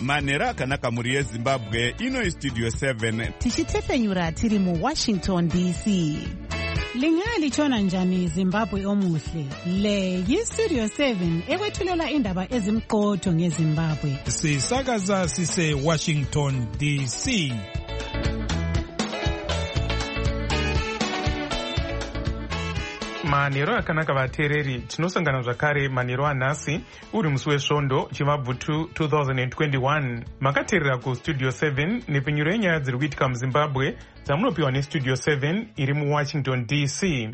manhero akanaka mhuri yezimbabwe. Ino Studio 7 tichitsepenyura tiri muWashington DC. Lingalitshona njani Zimbabwe omuhle? Le yiStudio 7 ekwethulela indaba ezimqotho ngeZimbabwe. Sisakaza sise Washington DC. Manhero akanaka vateereri, tinosangana zvakare manhero anhasi uri musi wesvondo chimabvutu 2021. Makateerera kuStudio 7 nepenyuro yenyaya dziri kuitika muZimbabwe dzamunopiwa neStudio 7 iri muWashington DC.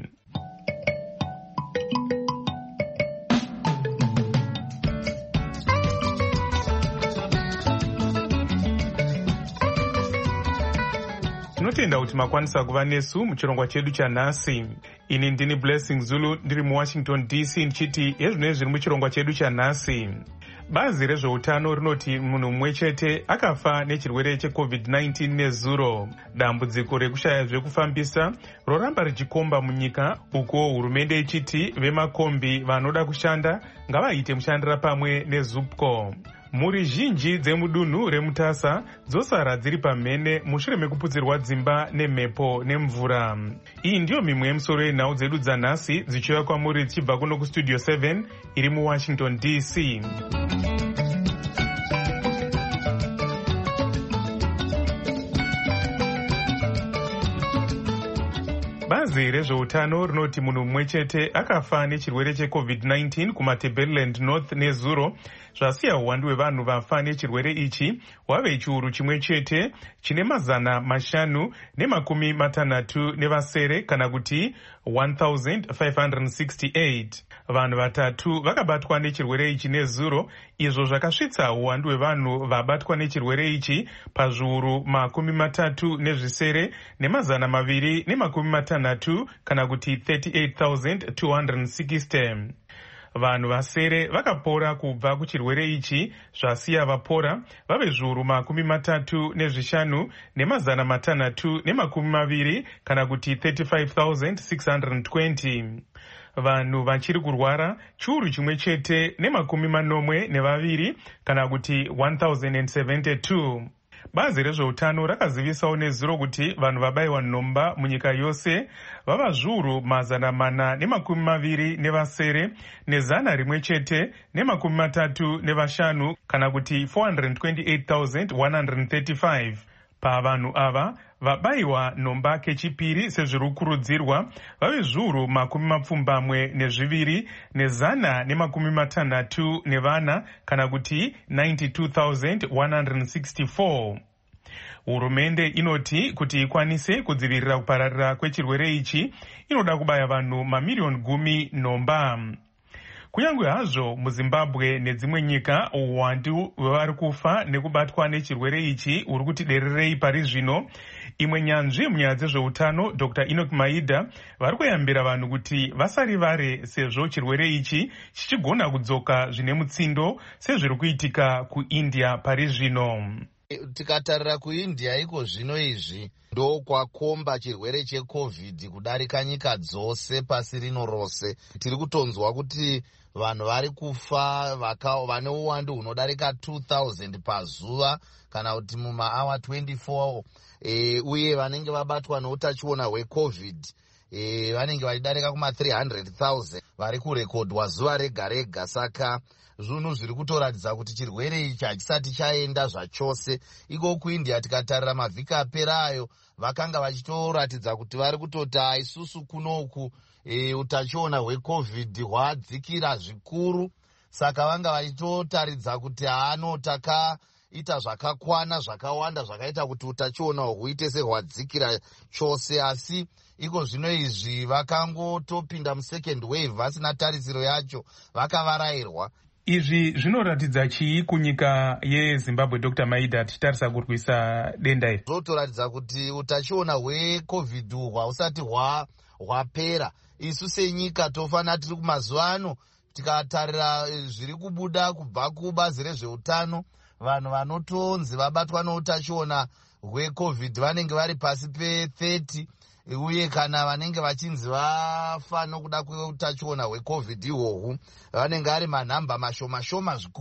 Tinotenda kuti makwanisa kuva nesu muchirongwa chedu chanhasi. Ini ndini Blessing Zulu ndiri muWashington DC ndichiti ezvinoi zviri muchirongwa chedu chanhasi. Bazi rezveutano rinoti munhu mumwe chete akafa nechirwere cheCovid-19 nezuro. Dambudziko rekushaya zvekufambisa roramba richikomba munyika, uko hurumende ichiti vemakombi vanoda kushanda ngavaite mushandira pamwe neZUPCO. Mhuri zhinji dzemudunhu reMutasa dzosara dziri pamhene mushure mekuputsirwa dzimba nemhepo nemvura. Iyi ndiyo mimwe yemisoro yenhau dzedu dzanhasi dzichiuya kwamuri dzichibva kuno kuStudio 7 iri muWashington DC. Bazi rezveutano rinoti munhu mumwe chete akafa nechirwere cheCovid-19 kumaTebeleland North nezuro, zvasiya uwandu hwevanhu vafa nechirwere ichi hwave chiuru chimwe chete chine 560 kana kuti 1568. Vanhu vatatu vakabatwa nechirwere ichi nezuro, izvo zvakasvitsa uwandu hwevanhu vabatwa nechirwere ichi pazviuru 37 ne260 kana kuti 38,260. Vanhu vasere vakapora kubva kuchirwere ichi, zvasiya vapora vave zviuru 35 ne620 kana kuti 35,620. Vanhu vachiri kurwara chiuru chimwe chete ne42 kana kuti 1072. Bazi rezveutano rakazivisawo nezuro kuti vanhu vabayiwa nhomba munyika yose vava zviuru 427 ne135 kana kuti 428,135. Pavanhu ava vabayiwa nhomba kechipiri sezviri kukurudzirwa vave zviuru 72 ne164 kana kuti 92,164. Hurumende inoti kuti ikwanise kudzivirira kupararira kwechirwere ichi inoda kubaya vanhu mamiliyoni 10 nhomba. Kunyange hazvo muZimbabwe nedzimwe nyika uwandu hwevari kufa nekubatwa nechirwere ichi uri kuti dererei pari zvino, imwe nyanzvi munyaya dzezveutano Dr. Enoch Maida vari kuyambira vanhu kuti vasarivare sezvo chirwere ichi chichigona kudzoka zvine mutsindo sezviri kuitika kuIndia pari zvino. Tikatarira kuIndia iko zvino izvi ndokwakomba chirwere cheCovid kudarika nyika dzose pasi rino rose. Tiri kutonzwa kuti vanhu vari kufa vane uwandu hunodarika 2,000 pazuva kana kuti mumaawa 24, uye vanenge vabatwa neutachiona hweCovid vanenge vachidarika kuma 300,000 vari kurekodwa zuva rega rega. Saka zvinhu zviri kutoratidza kuti chirwere ichi hachisati chaenda zvachose. Iko kuIndia tikatarira mavhiki aperayo vakanga vachitoratidza kuti vari kutoti isusu kunoku utachiona hweCovid hwadzikira zvikuru. Saka vanga vachitotaridza kuti takaita zvakakwana zvakawanda zvakaita kuti utachiona huite sehwadzikira chose. Asi iko zvino izvi vakangotopinda musecond wave vasina tarisiro yacho, vakavarayirwa. Izvi zvinoratidza chii kunyika yeZimbabwe, Dr. Maida, tichitarisa kurwisa denda iri? Zvotoratidza kuti utachiona hweCovid hwausati hwapera. Isu senyika tofanira tiri kumazuva ano tikatarira zviri kubuda kubva kubazi rezveutano, vanhu vanotonzi vabatwa neutachiona hweCovid vanenge vari pasi pe30, uye kana vanenge vachinzi vafa nokuda kweutachiona hweCovid ihwohwu vanenge ari manhamba mashoma zvikuru.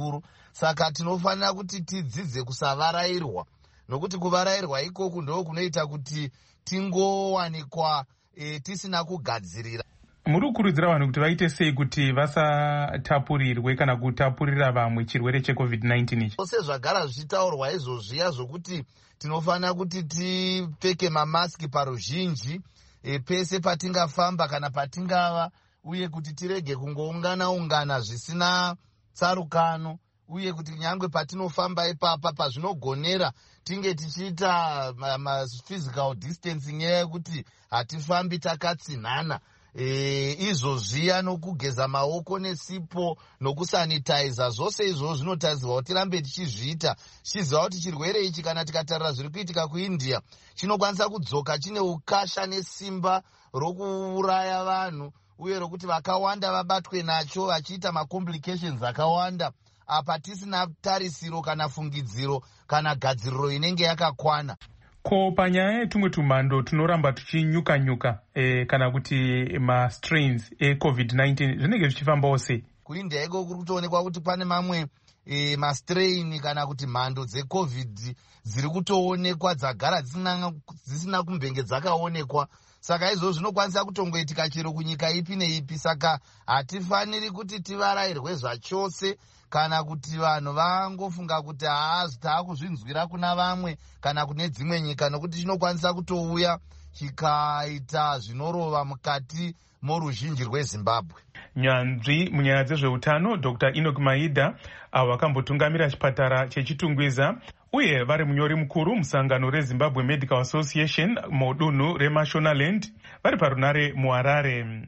Saka tinofanira kuti tidzidze kusavarairwa, nokuti kuvarairwa ikoku ndo kunoita kuti tingowanikwa tisina kugadzirira. Muri kukurudzira vanhu kuti vaite sei kuti vasatapurirwe kana kutapurira vamwe chirwere cheCovid-19 ichi? Sezvagara zvichitaurwa izvozviya zvokuti tinofanira kuti tipfeke mamaski paruzhinji pese patingafamba kana patingava, uye kuti tirege kungoungana zvisina tsarukano, uye kuti nyangwe patinofamba ipapa pazvinogonera tinge tichiita physical distancing yekuti hatifambi takatsinhana. Izvozviya nokugeza maoko nesipo nokusanitiza, zvose izvozvo zvinotarisirwa kuti tirambe tichizviita, tichiziva kuti chirwere ichi kana tikatarira zviri kuitika kuIndia chinokwanisa kudzoka chine ukasha nesimba rokuuraya vanhu, uye rokuti vakawanda vabatwe nacho vachiita macomplications akawanda, apa tisina tarisiro kana fungidziro kana gadziriro inenge yakakwana. Ko panyaya yetumwe tumhando tunoramba tuchinyuka-nyuka kana kuti ma-strains eCovid-19 zvinenge zvichifambawo sei? KuIndia iko kuri kutoonekwa kuti pane mamwe ma-strain kana kuti mhando dzeCovid dziri kutoonekwa dzagara dzisina kumbenge dzakaonekwa. Saka izvozvo zvinokwanisa kutongoitika chero kunyika ipi neipi. Saka hatifaniri kuti tivarairwe zvachose kana kuti vanhu vangofunga kuti taakuzvinzwira kuna vamwe kana kune dzimwe nyika, nokuti chinokwanisa kutouya chikaita zvinorova mukati moruzhinji rweZimbabwe. Nyanzvi munyaya dzezveutano Dr. Enoch Maida, avo vakambotungamira chipatara chechitungwiza uye vari munyori mukuru musangano reZimbabwe Medical Association mudunhu reMashonaland, vari parunare muHarare.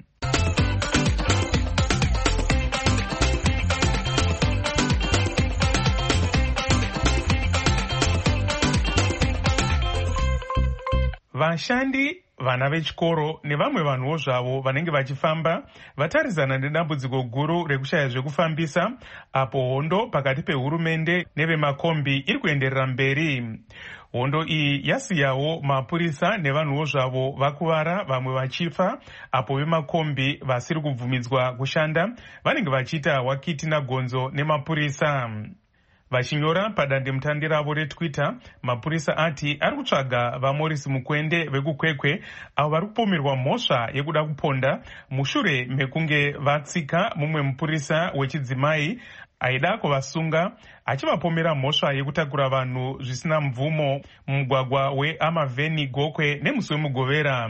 Vashandi, vana vechikoro nevamwe vanhuwo zvavo vanenge vachifamba vatarisana nedambudziko guru rekushaya zvekufambisa, apo hondo pakati pehurumende nevemakombi iri kuenderera mberi. Hondo iyi yasiyawo mapurisa nevanhuwo zvavo vakuvara, vamwe vachifa, apo vemakombi vasiri kubvumidzwa kushanda vanenge vachiita wakiti nagonzo nemapurisa. Vachinyora padandemutande ravo reTwitter, mapurisa ati ari kutsvaga vaMorris Mukwende vekukwekwe avo vari kupomerwa mhosva yekuda kuponda mushure mekunge vatsika mumwe mupurisa wechidzimai aida kuvasunga achivapomera mhosva yekutakura vanhu zvisina mvumo mumugwagwa weAmaveni Gokwe nemusi weMugovera.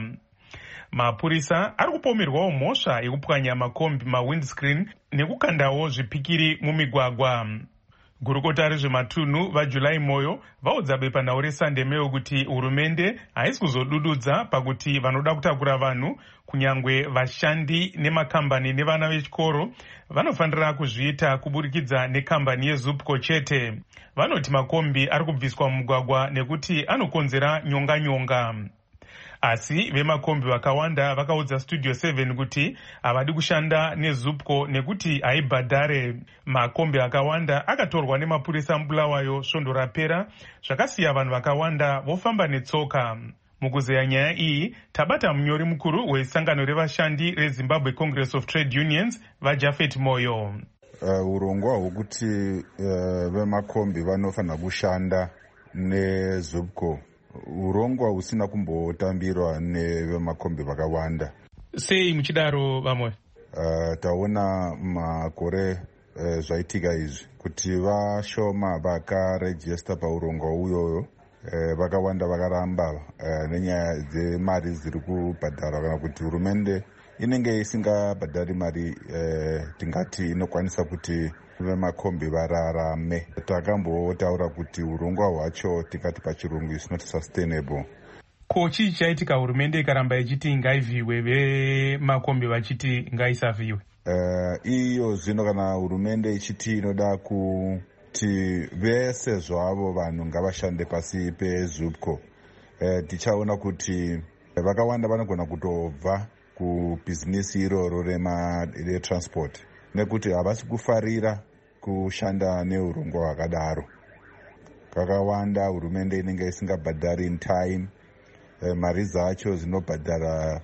Mapurisa ari kupomerwawo mhosva yekupwanya makombi mawindscreen nekukandawo zvipikiri mumigwagwa. Gurukota rezvematunhu vaJulai Moyo vaudza bepanhau reSunday Mail kuti hurumende haisi kuzodududza pakuti vanoda kutakura vanhu, kunyangwe vashandi nemakambani nevana vechikoro, vanofanira kuzviita kuburikidza nekambani yeZupco chete. Vanoti makombi ari kubviswa mumugwagwa nekuti anokonzera nyonga-nyonga. Asi vemakombi vakawanda vakaudza Studio 7 kuti havadi kushanda neZupco nekuti haibhadhare. Makombi akawanda akatorwa nemapurisa muBulawayo svondo rapera, zvakasiya vanhu vakawanda vofamba netsoka. Mukuzeya nyaya iyi, tabata munyori mukuru wesangano revashandi reZimbabwe Congress of Trade Unions vaJafet Moyo. Urongwa hwokuti vemakombi vanofanira kushanda neZupco urongwa husina kumbotambirwa nevemakombi vakawanda. Sei muchidaro vamwe? Taona makore zvaitika izvi kuti vashoma vakarejista paurongwa uyoyo, vakawanda vakaramba nenyaya dzemari dziri kubhadharwa, kana kuti hurumende inenge isingabhadhari mari tingati inokwanisa kuti vemakombi vararame. Takambotaura kuti urongwa hwacho tingati pachirungu is not sustainable. Ko chii chaitika hurumende ikaramba ichiti ngaivhiwe vemakombi vachiti ngaisavhiwe? Iyo zvino kana hurumende ichiti inoda kuti vese zvavo vanhu ngavashande pasi peZupco, tichaona kuti vakawanda vanogona kutobva kubhizinisi iroro retransport nekuti havasi kufarira kushanda neurongwa hwakadaro. Kakawanda hurumende inenge isingabhadhari in time, mari dzacho dzinobhadhara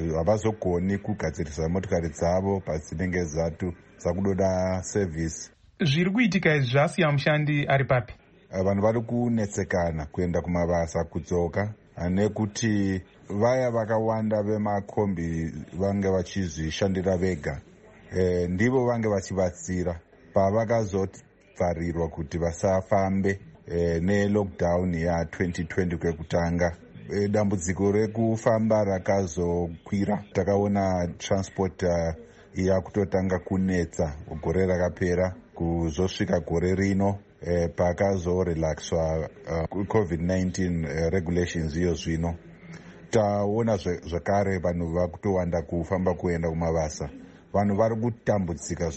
havazogoni kugadzirisa motikari dzavo padzinenge dzakudoda service. Zviri kuitika izvi zvasiya mushandi ari papi? Vanhu vari kunetsekana kuenda kumabasa kudzoka, nekuti vaya vakawanda vemakombi vange vachizvishandira vega, ndivo vange vachivatsira pavakazovharirwa kuti vasafambe nelockdown ya2020 kwekutanga. Dambudziko rekufamba rakazokwira. Takaona transport yakutotanga kunetsa gore rakapera kuzosvika gore rino pakazorelaxwa COVID-19 regulations iyo zvino. Taona zvakare vanhu vakutowanda kufamba kuenda kumabasa. Vanhu vari kutambudzika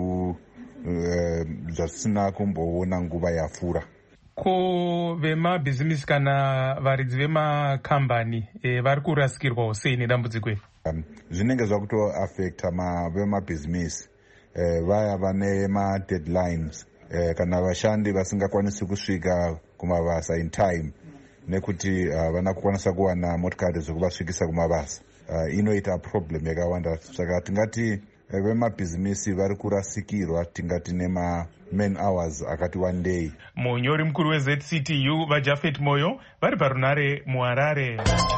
zvisina kumboona nguva yafura. Ko vemabhizimisi kana varidzi vemakambani vari kurasikirwawo sei nedambudziko iri? Zvinenge zvakutoafekta vemabhizimisi vaya vane madeadlines kana vashandi vasingakwanisi kusvika kumabasa in time nekuti vana kukwanisa kuwana motikari dzokuvasvikisa kumabasa. Inoita problem yakawanda. Saka tingati vemabhizimisi vari kurasikirwa, tingati man hours akati wandei. Munyori mukuru weZCTU vaJafet Moyo vari parunare muHarare.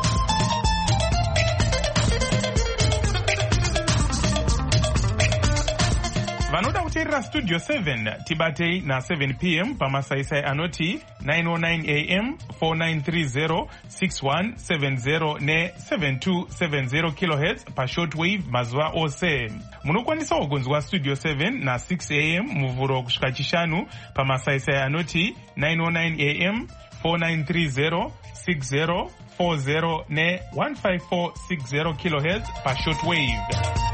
Vanoda kuteerera Studio 7 tibatei na7 p.m. pamasaisai anoti 909 am 4930 6170 ne7270 kHz pashortwave mazuva ose. Munokwanisawo kunzwa Studio 7 na6 am muvhuro kusvika chishanu pamasaisai anoti 909 am 4930 6040 ne15460 kHz pashortwave.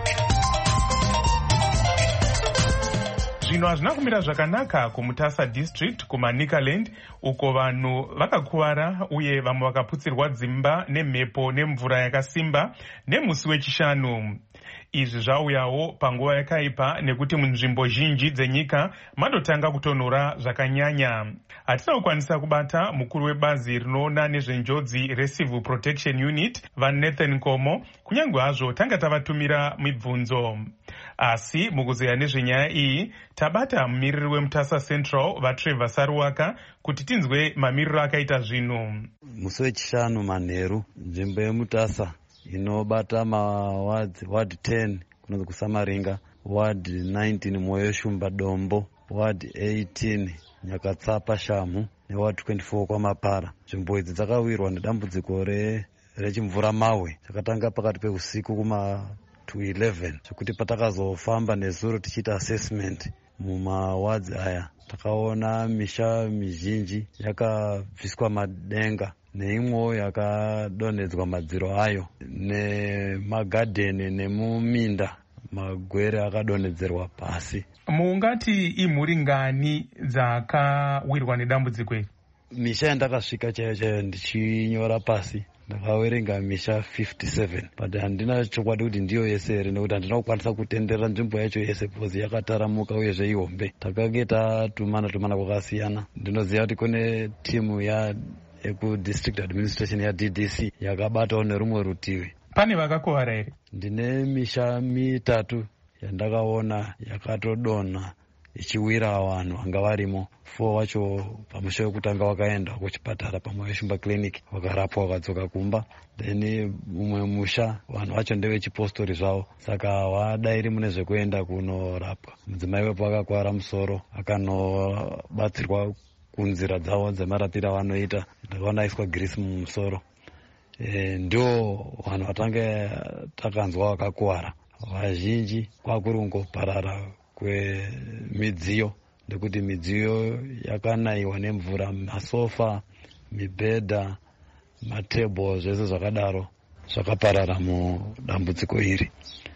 Zvino hazvina kumira zvakanaka kuMutasa district kumaNikaland uko vanhu vakakuvara uye vamwe vakaputsirwa dzimba nemhepo nemvura yakasimba nemusi wechishanu. Izvi zvauyawo panguva yakaipa nekuti munzvimbo zhinji dzenyika madotanga kutonhora zvakanyanya. Hatina kukwanisa kubata mukuru webazi rinoona nezvenjodzi reCivil Protection Unit vaNathan Komo, kunyange hazvo tanga tavatumira mibvunzo. Asi mukuzeya nezvenyaya iyi tabata mumiriri weMutasa Central vaTrevor Saruwaka kuti tinzwe mamiriro akaita zvinhu. Musi wechishanu manheru nzvimbo yeMutasa inobata ward 10 kunonzi kuSamaringa, ward 19 Moyo Shumba Dombo, ward 18 Nyakatsapa Shamhu neward 24 kwaMapara. Nzvimbo idzi dzakawirwa nedambudziko rechimvura mahwe chakatanga pakati peusiku kuma 2:11 zvekuti patakazofamba nezuro tichiita assessment mumawadzi aya takaona misha mizhinji yakabviswa madenga neimwewo yakadonhedzwa madziro ayo, nemagadheni nemuminda magwere akadonhedzerwa pasi. Mungati imhuri ngani dzakawirwa nedambudziko iri? Misha yandakasvika chaiyo ndichinyora pasi ndakawerenga misha 57, but handina chokwadi kuti ndiyo yese here nekuti handina kukwanisa kutenderera nzvimbo yacho yese because yakataramuka uyezve ihombe. Takange tatumana kwakasiyana. Ndinoziva kuti kune timu yekudistrict administration yaDDC yakabatawo nerumwe rutivi. Pane vakakuvara here? Ndine misha mitatu yandakaona yakatodonha ichiwira vanhu vanga varimo. 4 wacho pamusha wekutanga wakaenda kuchipatara paMoyo Shumba Clinic wakarapwa wakadzoka kumba. Then mumwe musha vanhu vacho ndevechipostori zvavo, saka wadairi mune zvekuenda kunorapwa. Mudzimai wepo akakwara musoro akanobatsirwa kunzira dzavo dzemarapiro avanoita, ndakaona aiswa girisi mumusoro. Ndio vanhu vatange takanzwa vakakuwara. Vazhinji kwakuri kungoparara kwemidziyo nekuti midziyo yakanayiwa nemvura, masofa, mibhedha, matebho, zvese zvakadaro zvakaparara mudambudziko iri.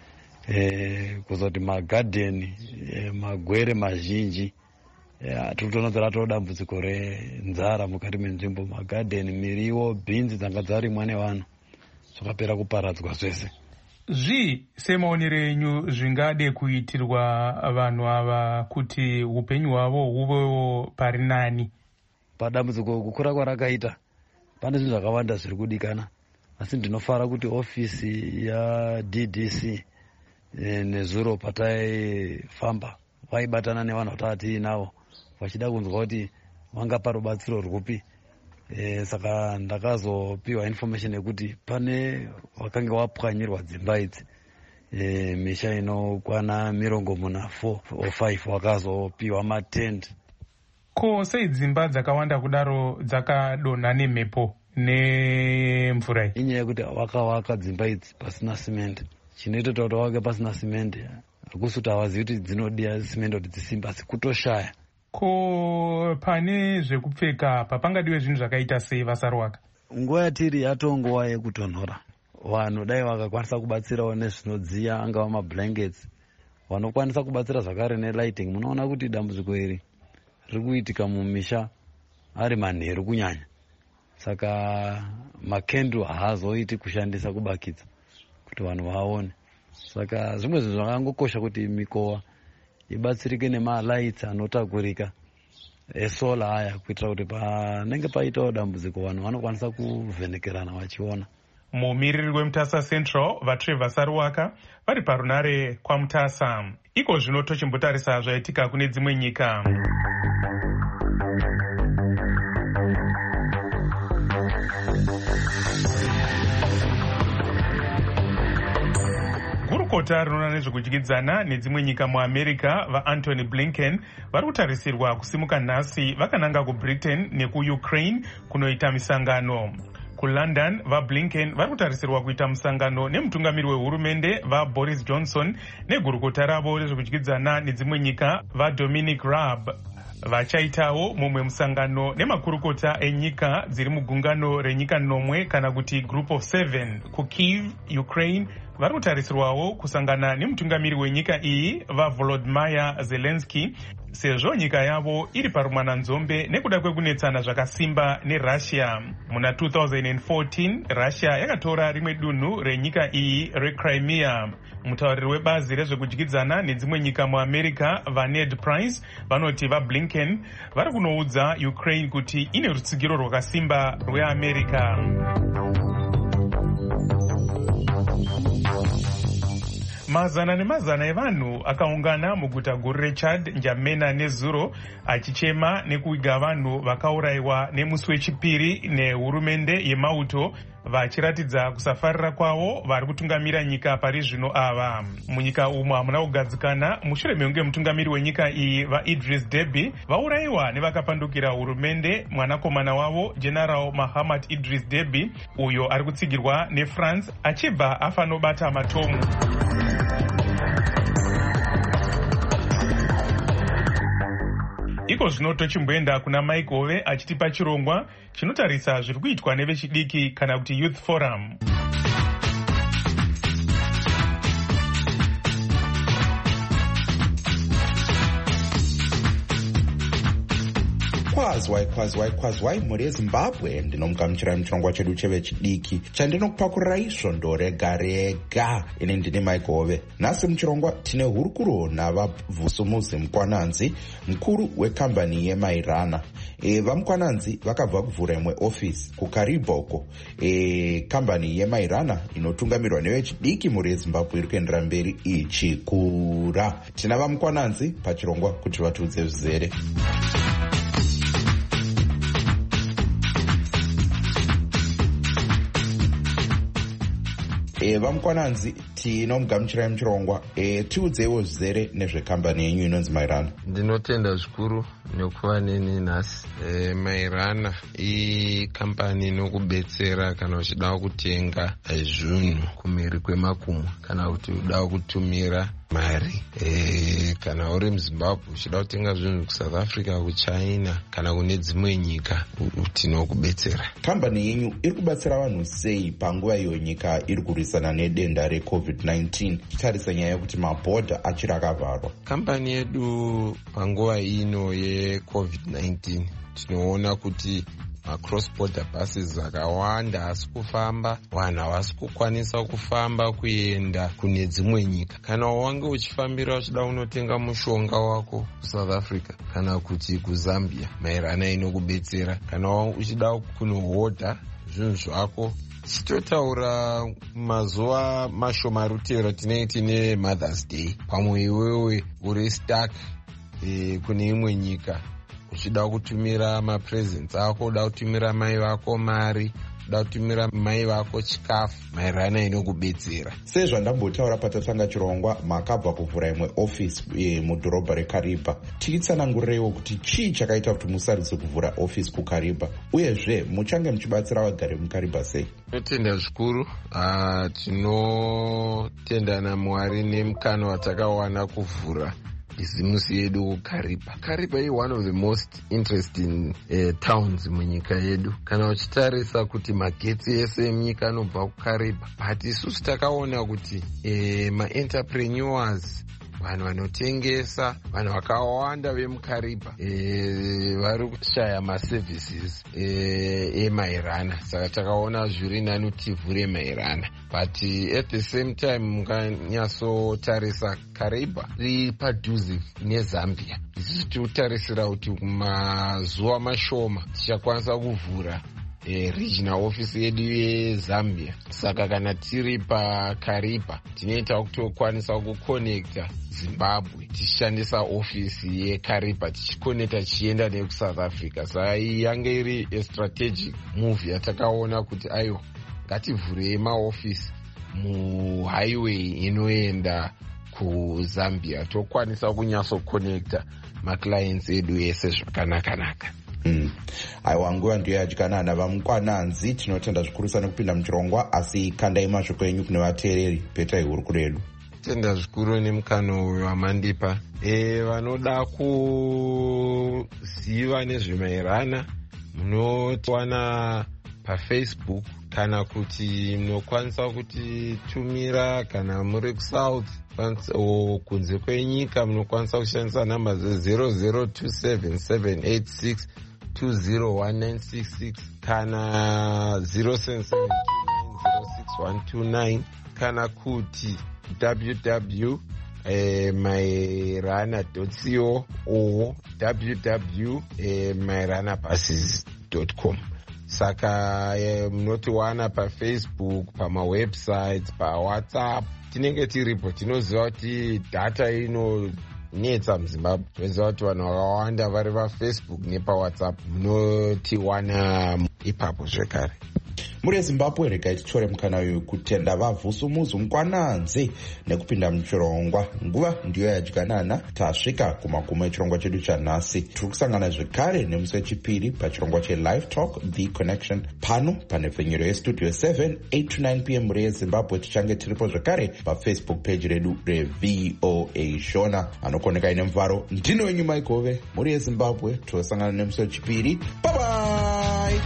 Kuzoti magadheni, magwere mazhinji, tirikutonodzera dambudziko renzara mukati menzvimbo. Magadheni, miriwo, bhinzi dzanga dzarimwa nevanhu zvakapera kuparadzwa zvese. Zvii semaonero enyu zvingade kuitirwa vanhu ava kuti upenyu hwavo huvewo pari nani? Padambudziko kukura kwarakaita pane zvinhu zvakawanda zviri kudikana, asi ndinofara kuti ofisi yaDDC nezuro pataifamba waibatana nevanhu vatati navo vachida kunzwa kuti vangapa rubatsiro rwupi. Saka ndakazopiwa information yekuti pane wakange wapwanyirwa dzimba idzi, misha inokwana 4 or 5 wakazopiwa matent. Ko sei dzimba dzakawanda kudaro dzakadonha nemhepo nemvura iyi? Inyaya yekuti wakavaka dzimba idzi pasina simende. Chinoita kuti wake pasina simende hakusi kuti havazivi kuti dzinodiya simende kuti dzisimba, asi kutoshaya. Ko pane zvekupfeka papangadiwe zvinhu zvakaita sei vasarwaka? Nguva yatiri yatongowa yekutonhora. Vanhu dai vakakwanisa kubatsirawo nezvinodziya, angava mablankets, vanokwanisa kubatsira zvakare nelighting. Munoona kuti dambudziko iri riri kuitika mumisha ari manheru kunyanya, saka makenduru haazoiti kushandisa kubakidza kuti vanhu vaone. Saka zvimwe zvinhu zvakangokosha kuti mikowa ibatsirike nemalights anotakurika esola aya, kuitira kuti panenge paitawo dambudziko vanhu vanokwanisa kuvhenekerana vachiona. Mumiriri weMutasa Central vaTrevor Saruwaka vari parunare kwaMutasa. Iko zvino tochimbotarisa zvaitika kune dzimwe nyika. Gurukota rinoona nezvekudyidzana nedzimwe nyika muAmerica vaAntony Blinken vari kutarisirwa kusimuka nhasi vakananga kuBritain nekuUkraine kunoita misangano. KuLondon vaBlinken vari kutarisirwa kuita musangano nemutungamiri wehurumende vaBoris Johnson negurukota ravo rezvekudyidzana nedzimwe nyika vaDominic Raab. Vachaitawo mumwe musangano nemakurukota enyika dziri mugungano renyika nomwe kana kuti Group of 7 kuKyiv, Ukraine. Vari kutarisirwawo kusangana nemutungamiri wenyika iyi vaVolodymyr Zelensky, sezvo nyika yavo iri parumwananzombe nekuda kwekunetsana zvakasimba neRussia. Muna 2014 Russia yakatora rimwe dunhu renyika iyi reCrimea. Mutauriri webazi rezvekudyidzana nedzimwe nyika muAmerica vaNed Price vanoti vaBlinken vari kunoudza Ukraine kuti ine rutsigiro rwakasimba rweAmerica. Mazana nemazana evanhu akaungana muguta guru reChad N'Djamena nezuro achichema nekuiga vanhu vakaurayiwa nemusi wechipiri nehurumende yemauto, vachiratidza kusafarira kwavo vari kutungamira nyika pari zvino ava. Munyika umu hamuna kugadzikana mushure mekunge mutungamiri wenyika iyi vaIdris Deby vaurayiwa nevakapandukira hurumende mwanakomana wavo General Mahamat Idris Deby, uyo ari kutsigirwa neFrance achibva afa nobata matomu. Iko zvino tochimboenda kuna Mike Hove achitipa chirongwa chinotarisa zviri kuitwa nevechidiki kana kuti Youth Forum. Kwazwai mhuri yeZimbabwe, ndinomugamuchirai muchirongwa chedu chevechidiki chandinokupakurirai svondo rega rega. Ini ndini Mike Hove. Nhasi muchirongwa tine hurukuro navabvusumuzi Mukwananzi, mukuru wekambani yeMairana. VaMukwananzi vakabva kuvhura imwe ofisi kuKariboko. Kambani yeMairana inotungamirwa nevechidiki mhuri yeZimbabwe iri kuendera mberi ichikura. Tina vaMukwananzi pachirongwa kuti vatiudze zvizere. VaMukwananzi tinomugamuchirai muchirongwa, tiudzeiwo zvizere nezvekambani yenyu inonzi Mairana. Ndinotenda zvikuru nekuva neni nhasi. Mairana ikambani inokubetsera kana uchida kutenga zvinhu kumhiri kwemakumwa kana kuti uda kutumira mari, kana uri muZimbabwe uchida kutenga zvinhu kuSouth Africa, kuChina kana kune dzimwe nyika, tinokubetsera. Kambani yenyu iri kubatsira vanhu sei panguva iyo nyika iri kurwisana nedenda reCovid-19, tichitarisa nyaya yekuti mabhodha achiri akavharwa? Kambani yedu panguva ino yeCovid-19 tinoona kuti macross border buses akawanda hasi kufamba, vanhu havasi kukwanisa kufamba kuenda kune dzimwe nyika. Kana wange uchifambira uchida unotenga mushonga wako kuSouth Africa kana kuti kuZambia, Mairana inokubetsera. Kana uchida kunohodha zvinhu zvako chitotaura mazuva mashoma arutero tinenge tine Mother's Day. Pamwe iwewe uri stuck kune imwe nyika uchida kutumira mapresents ako, uda kutumira mai vako mari, uda kutumira mai vako chikafu maererano inokubetsera. Sezvandambotaura patatanga chirongwa, makabva kuvhura imwe ofisi mudhorobha reKariba. Titsanangurireiwo kuti chii chakaita kuti musaridze kuvhura ofisi kuKariba, uyezve muchange muchibatsira vagari muKariba sei? Tinotenda zvikuru, tinotenda naMwari nemukana watakawana kuvhura bhizimusi yedu kuKariba. Kariba is one of the most interesting towns munyika yedu. Kana uchitarisa kuti magetsi ese emunyika anobva kuKariba, but isusu takaona kuti ma-entrepreneurs, vanhu vanotengesa, vanhu vakawanda vemuKariba vari kushaya maservices emairana. Saka takaona zviri nani tivhure mairana, but at the same time mukanyatsotarisa Kariba riri padhuze neZambia. Isusu tirikutarisira kuti mazuva mashoma tichakwanisa kuvhura regional office yedu yeZambia. Saka kana tiri paKariba tinoita kutokwanisa kuconnecta Zimbabwe tichishandisa ofisi yeKariba, tichikonecta tichienda nekuSouth Africa. Saka iyi yange iri strategic move yatakaona kuti aiwa, ngativhurei maofisi muhighway inoenda kuZambia tokwanisa kunyatsokonecta maclients edu ese zvakanaka. Aiwa, nguva ndiyo yadyanana. Vamukwananzi, tinotenda zvikuru nekupinda muchirongwa, asi kandai mashoko enyu kune vateereri. Petai hurukuro yedu. Tenda zvikuru nemukana uyo wamandipa. Vanoda kuziva nezvemairana munotiwana paFacebook, kana kuti munokwanisa kutitumira kana muri kuSouth kunze kwenyika munokwanisa kushandisa namba ze0027786201966 kana 0779061129 kana kuti www.mairana.co or www.mairanabuses.com. Saka munotiwana paFacebook, pamawebsites, pawhatsapp. Tinenge tiripo. Tinoziva kuti data inonetsa muZimbabwe. Tinoziva kuti vanhu vakawanda vari paFacebook nepawhatsapp. Munotiwana ipapo zvekare. Muri yeZimbabwe, regai titore mukana uyu kutenda vavhusumuzi mukwananzi nekupinda muchirongwa. Nguva ndiyo yadyanana. Tasvika kumagumo echirongwa chedu chanhasi. Tiri kusangana zvekare nemusi wechipiri pachirongwa cheLive Talk The Connection pano pane pfenyero yestudio 7 8 to 9 p.m. muri yeZimbabwe. Tichange tiripo zvekare paFacebook page redu reVOA Shona. Anokoneka ine mvaro ndino wenyu Mike Ove. Muri yeZimbabwe tosangana nemusi wechipiri. Bye bye.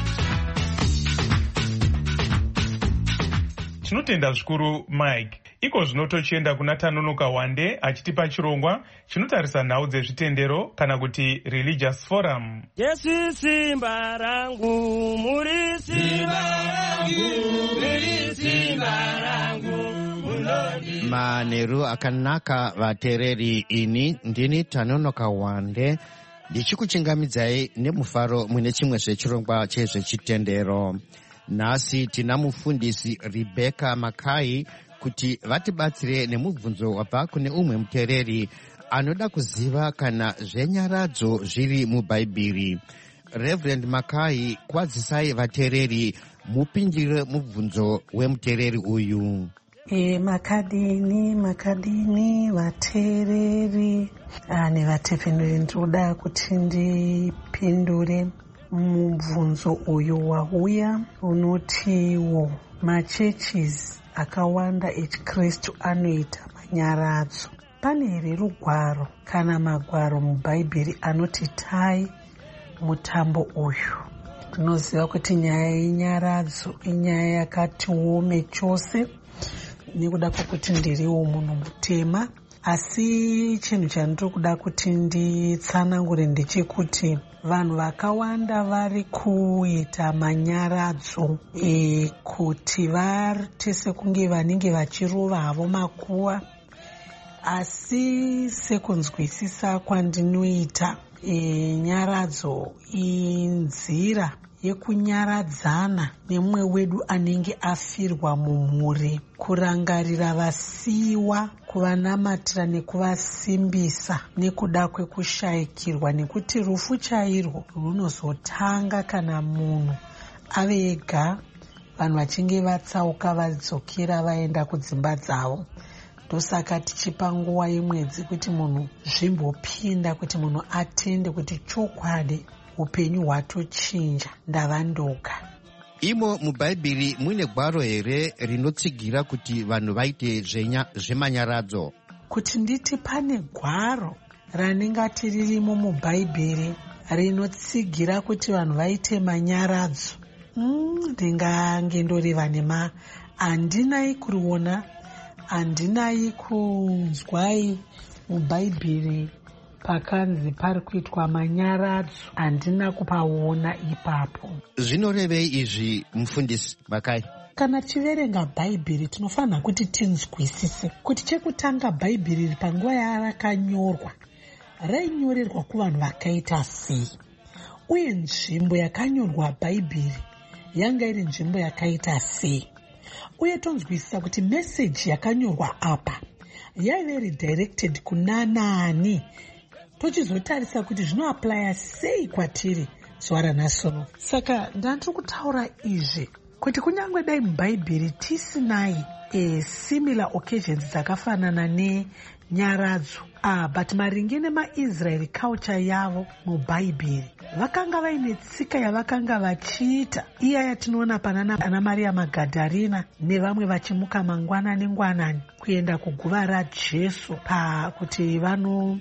Tinotenda zvikuru Mike. Iko zvino tochienda kuna Tanonoka Wande achitipa chirongwa chinotarisa nhau dzezvitendero kana kuti Religious Forum. Yesu simba rangu, muri simba rangu, muri simba rangu. Manheru akanaka vateereri, ini ndini Tanonoka Wande ndichikuchingamidzai nemufaro mune chimwe zvechirongwa chezvechitendero. Nhasi tina mufundisi Rebecca Makai kuti vatibatsire nemubvunzo wabva kune umwe muteereri anoda kuziva kana zvenyaradzo zviri mubhaibheri. Reverend Makai, kwazisai vateereri mupindire mubvunzo wemuteereri uyu. Makadini vateereri nevatepfenuri, ndinoda kuti ndipindure mubvunzo uyu wauya unotiwo machurches akawanda echiKristu anoita manyaradzo. Pane here rugwaro kana magwaro mubhaibheri anoti tai mutambo uyu? Tinoziva kuti nyaya yenyaradzo inyaya yakati wome chose nekuda kwokuti ndiriwo munhu mutema, asi chinhu chandiri kuda kuti nditsanangure ndechekuti vanhu vakawanda vari kuita manyaradzo kuti vaite sekunge vanenge vachirova havo makuva, asi sekunzwisisa kwandinoita, nyaradzo inzira yekunyaradzana nemumwe wedu anenge afirwa mumhuri, kurangarira vasiyiwa, kuvanamatira nekuvasimbisa nekuda kwekushayikirwa, nekuti rufu chairwo runozotanga kana munhu ave ega, vanhu vachinge vatsauka vadzokera vaenda kudzimba dzavo. Ndosaka tichipa nguva yemwedzi kuti munhu zvimbopinda, kuti munhu atende kuti chokwadi upenyu hwatochinja, ndava ndoga. Imo mubhaibheri mune gwaro here rinotsigira kuti vanhu vaite zvemanyaradzo? Kuti nditi pane gwaro raningati ririmo mubhaibheri rinotsigira kuti vanhu vaite manyaradzo, ndingange ndoreva nema, handinai kuriona, handinai kunzwai mubhaibheri pakanzi pari kuitwa manyaradzo, handina kupaona ipapo. Zvinorevei izvi mufundisi Makai? Kana tiverenga bhaibheri tinofanira kuti tinzwisise kuti chekutanga bhaibheri panguva yarakanyorwa rainyorerwa kuvanhu vakaita sei, uye nzvimbo yakanyorwa bhaibheri yanga iri nzvimbo yakaita sei, uye tonzwisisa kuti meseji yakanyorwa apa yaive redirected kuna nani, tochizotarisa kuti zvinoaplaya sei kwatiri zuva ranhasi. Saka ndandiri kutaura izvi kuti kunyange dai mubhaibheri tisinai similar occasions dzakafanana nenyaradzo, but maringe nemaisraeri culture yavo mubhaibheri vakanga vaine tsika yavakanga vachiita, iya yatinoona pana Maria Magadharina nevamwe vachimuka mangwanani kuenda kuguva raJesu pakuti vanoona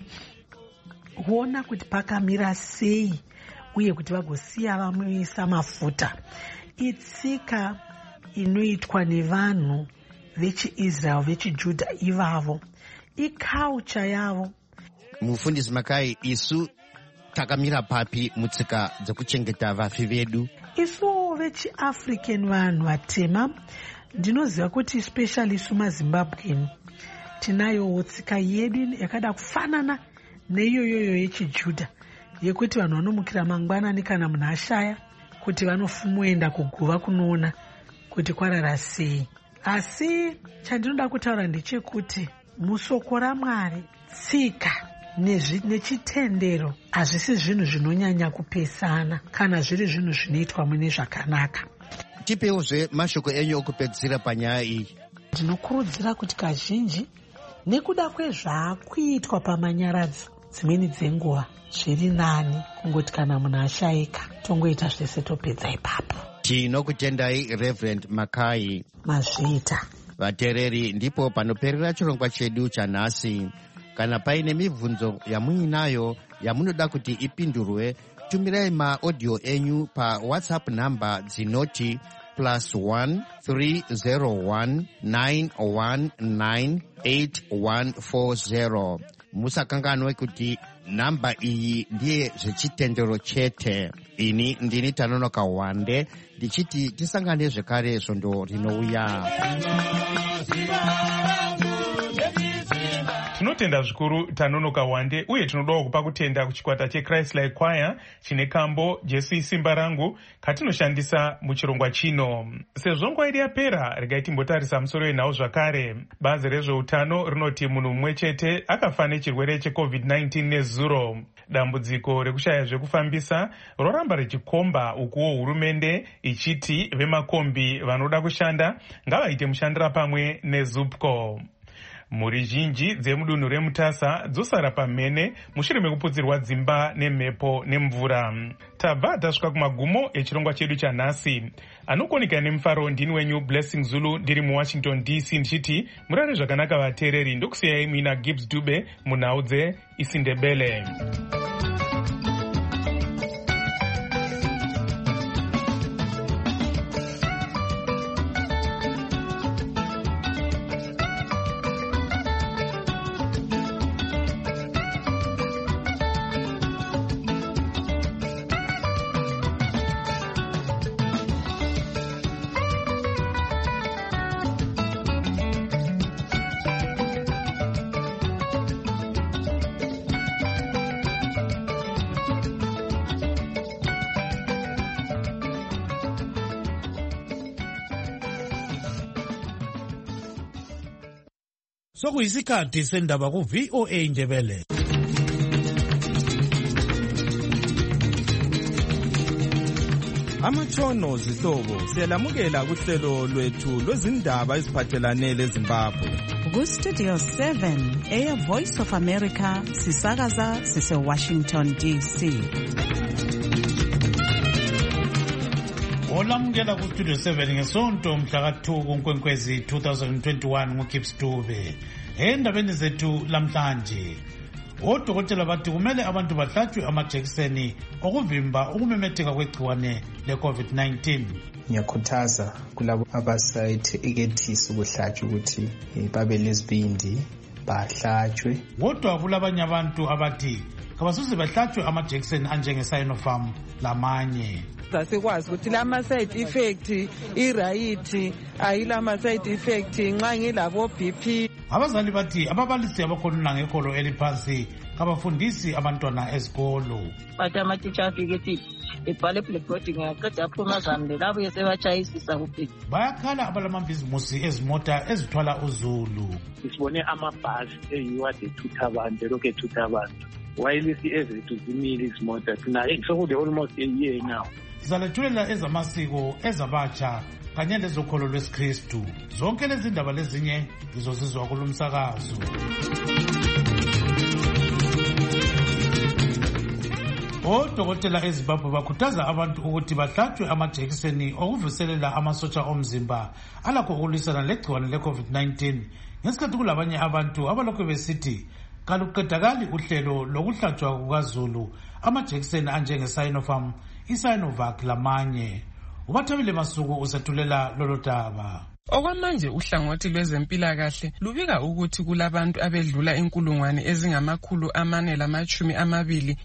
kuti pakamira sei uye kuti vagosiya vamuisa mafuta. Itsika inoitwa nevanhu vechiIsrael vechijudha ivavo, iculture yavo. Mufundisi Makai, isu takamira papi mutsika dzekuchengeta vafi vedu? Isu vechiAfrican vanhu vatema, ndinoziva kuti especially isu maZimbabwean tinayowo tsika yedu yakada kufanana neiyoyoyo yechijudha, yekuti vanhu vanomukira mangwanani kana munhu ashaya kuti vanofumoenda kuguva kunoona kuti kwarara sei. Asi chandinoda kutaura ndechekuti musoko raMwari tsika nechitendero hazvisi zvinhu zvinonyanya kupesana kana zviri zvinhu zvinoitwa mune zvakanaka. Tipewozve mashoko enyu okupedzisira panyaya iyi. Ndinokurudzira kuti kazhinji nekuda kwezvaakuitwa pamanyaradzo, dzimweni dzenguva zviri nani kungoti kana munhu ashayika tongoita zvese topedza ipapo. Tinokutendai Reverend Makai Mazvita. Vateereri, ndipo panoperera chirongwa chedu chanhasi. Kana paine mibvunzo yamuinayo yamunoda kuti ipindurwe, tumirai maaudio enyu pa WhatsApp namba dzinoti +1 301 919 8140. Musakanganwe kuti namba iyi ndiye zvechitendero chete. Ini ndini Tanonoka Wande ndichiti tisangane zvekare svondo rinouya. Tinotenda zvikuru Tanonoka Wande, uye tinodawo kupa kutenda kuchikwata cheChrist Like Choir chine kambo Jesu isimba rangu katinoshandisa muchirongwa chino. Sezvo nguva yedu yapera, regai timbotarisa musoro wenhau zvakare. Bazi rezveutano rinoti munhu mumwe chete akafa nechirwere cheCovid-19 nezuro. Dambudziko rekushaya zvekufambisa roramba richikomba, ukuwo hurumende ichiti vemakombi vanoda kushanda ngavaite mushandira pamwe neZUPCO. Mhuri zhinji dzemudunhu reMutasa dzosara pamhene mushure mekuputsirwa dzimba nemhepo nemvura. Tabva tasvika kumagumo echirongwa chedu chanhasi. Anokonika nemufaro ndini wenyu Blessing Zulu ndiri muWashington DC ndichiti murare zvakanaka vateereri, ndokusiyai muina Gibbs Dube munhau dzeIsindebele. Sokuyisikhathi sendaba ku VOA Indebele. Amatshono zihlobo siyalamukela kuhlelo lwethu lwezindaba eziphathelane leZimbabwe. Ku-Studio 7 Air Voice of America sisakaza sise-Washington DC. Olamukela ku-Studio 7 ngesonto mhla ka-2 kuNkwenkwezi 2021 nguKips Dube. Endabeni zethu lamhlanje, odokotela bathi kumele abantu bahlatshwe amajekiseni okuvimba ukumemetheka kwegciwane le-COVID-19. Ngiyakhuthaza kulabo abasayithekethisa ukuhlatshwa ukuthi babe lesibindi bahlatshwe. Kodwa kulabanye abantu abathi kabasuze bahlatshwe amajekiseni anjenge-Sinopharm lamanye. Asikwazi ukuthi lama-side effect irayithi ayilama-side effect nxa ngilabo BP. Abazali bathi ababalisi abakhona ngekolo eliphansi kabafundisi abantwana esikolo. Bathi amatitsha afike ethi ebhale blackboard ngiyaqeda aphuma zamle labo sebachayisisa kuphela. Bayakhala abalamabhizimusi ezimota ezithwala uzulu. Sibone amabhasi eyiwa ethutha abantu lokhu ethutha abantu. Wayilisi ezethu zimile izimota thina sekude almost a year now. Sizalethulela ezamasiko ezabatsha kanye lezokholo lwesikristu. Zonke lezi ndaba lezinye zizozizwa kulumsakazo. Odokotela eZimbabwe bakhuthaza abantu ukuthi bahlatshwe amajekiseni okuvuselela amasotsha omzimba alakho ukulwisana legciwane le-COVID-19 ngesikhathi kulabanye abantu abalokhu besithi kaluqedakali uhlelo lokuhlatshwa kukaZulu amajekiseni anjenge-Sinopharm, i-Sinovac lamanye. Ubathabile Masuku usethulela lolo daba. Okwamanje uhlangothi lwezempilakahle lubika ukuthi kulabantu abedlula inkulungwane ezingamakhulu amane lamachumi amabili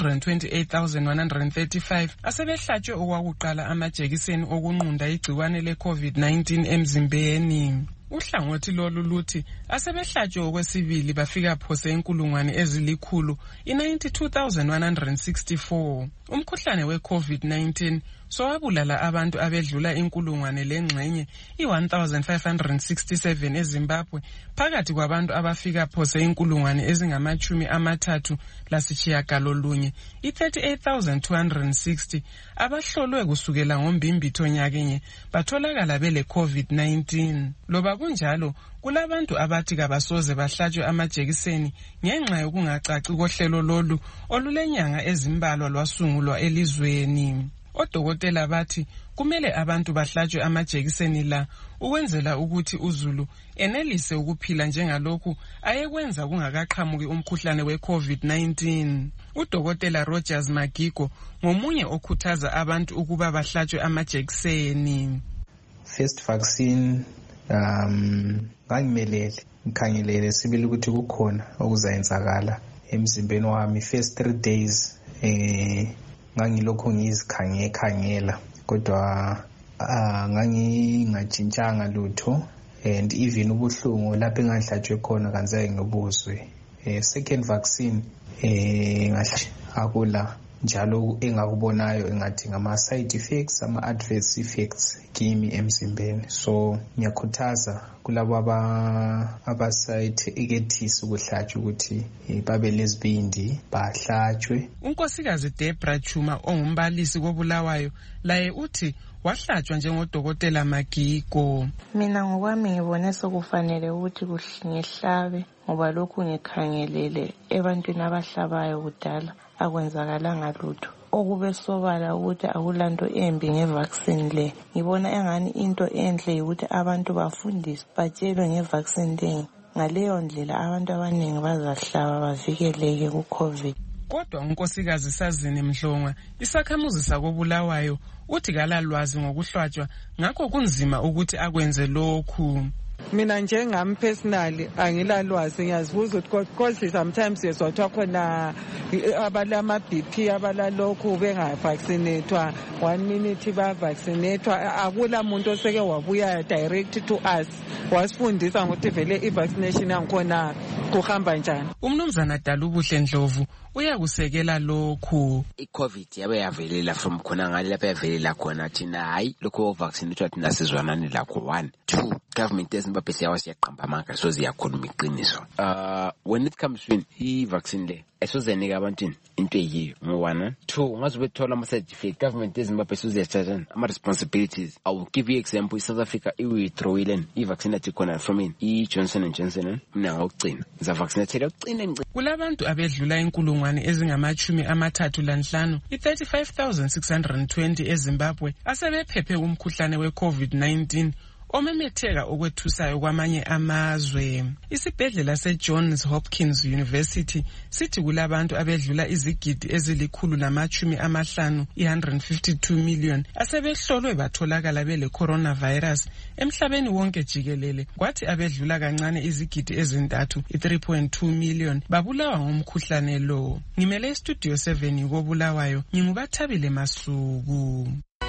428,135 asebehlatshwe okwakuqala amajekiseni okunqunda igciwane le-COVID-19 emzimbeni. Uhlangothi lolu luthi asebehlatshwe okwesibili bafika phose inkulungwane ezilikhulu i-92,164. Umkhuhlane we-COVID-19 sowabulala abantu abedlula inkulungwane lengxenye i-1,567 eZimbabwe phakathi kwabantu abafika phose inkulungwane ezingamachumi amathathu lasitshiyagalolunye i-38,260 abahlolwe kusukela ngombimbitho nyakenye batholakala bele COVID-19. Loba kunjalo kulabantu abathi kabasoze bahlatshwe amajekiseni ngenxa yokungacaci kohlelo lolu olulenyanga ezimbalwa lwasungulwa elizweni. Odokotela bathi kumele abantu bahlatshwe amajekiseni la ukwenzela ukuthi uZulu enelise ukuphila njengalokhu ayekwenza kungakaqhamuki umkhuhlane we-COVID-19. Udokotela Rogers Magigo ngomunye okhuthaza abantu ukuba bahlatshwe amajekiseni. First vaccine ngikhangelele sibili ukuthi kukhona okuzayenzakala emzimbeni wami. First 3 days ngangilokho ngizikhangela kodwa ngangingajintshanga lutho and even ubuhlungu lapho engahlatshwe khona kanzeke ngibuzwe. Second vaccine akula njalo engakubonayo engathi ngama-side effects ama-adverse effects kimi emzimbeni. So ngiyakhuthaza kulabo abasayithekethisa ukuhlatshwa ukuthi babe lesibindi bahlatshwe. Unkosikazi Debra Chuma ongumbalisi koBulawayo laye uthi wahlatshwa njengodokotela Magigo. Mina ngokwami ngibone sokufanele ukuthi ngihlabe ngoba lokhu ngikhangelele ebantwini abahlabayo kudala akwenzakalanga lutho. Okube sobala ukuthi akulanto embi ngevaccine le. Ngibona engani into enhle ukuthi abantu bafundiswe batshelwe ngevaccine le. Ngaleyo ndlela abantu abaningi bazahlaba bavikeleke ku-COVID. Kodwa unkosikazi Sazini Mdlongwa isakhamuzi sakoBulawayo uthi kalalwazi ngokuhlatshwa ngakho kunzima ukuthi akwenze lokhu. Mina njengami personally angilalwazi ngiyazibuza ukuthi because sometimes yesotha khona abalama BP abalalokhu bengavaccinatwa 1 minute ba vaccinatwa akula muntu oseke wabuya direct to us wasifundisa ukuthi vele i-vaccination yangikhona kuhamba njani. Umnumzana Dalubuhle Ndlovu uyakusekela lokhu. I-COVID yabe yavelela from khona ngale lapha yavelela khona thina hayi lokho vaccinatwa thina sizwanani lakho 1 2 government eZimbabwe siyaqamba amanga so ziyakhuluma iqiniso. When it comes to i-vaccine le esozenika abantu into eyiyo ngo-1 2 ungaze bethola ama-certificate government eZimbabwe soziyathatha ama-responsibilities. I will give you example, i-South Africa i-withdrawile i-vaccine ethi khona from i-Johnson & Johnson mnanga ukugcina za-vaccinated ukugcina. Kulabantu abedlula inkulungwane ezingama-35 i-35,620 eZimbabwe asebephephe umkhuhlane we-COVID-19 omemetheka okwethusayo kwamanye amazwe. Isibhedlela seJohns Hopkins University sithi kulabantu abedlula izigidi ezili-150 152 million asebehlolwe batholakala bele coronavirus emhlabeni wonke jikelele, kwathi abedlula kancane izigidi ezintathu 3.2 million babulawa ngomkhuhlane lo. Ngimele Studio 7 koBulawayo, nginguBathabile Masuku.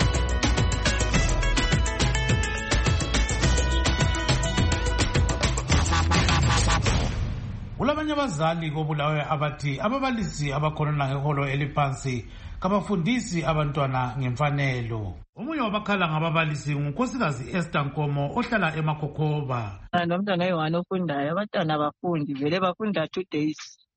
Kulabanye abazali koBulawayo abathi ababalisi abakhona ngeholo eliphansi kabafundisi abantwana ngemfanelo. Omunye wabakhala ngababalisi ngunkosikazi Esther Nkomo ohlala eMakokoba. Nomntwana oyi-1 ofundayo, abantwana abafundi vele bafunda 2 days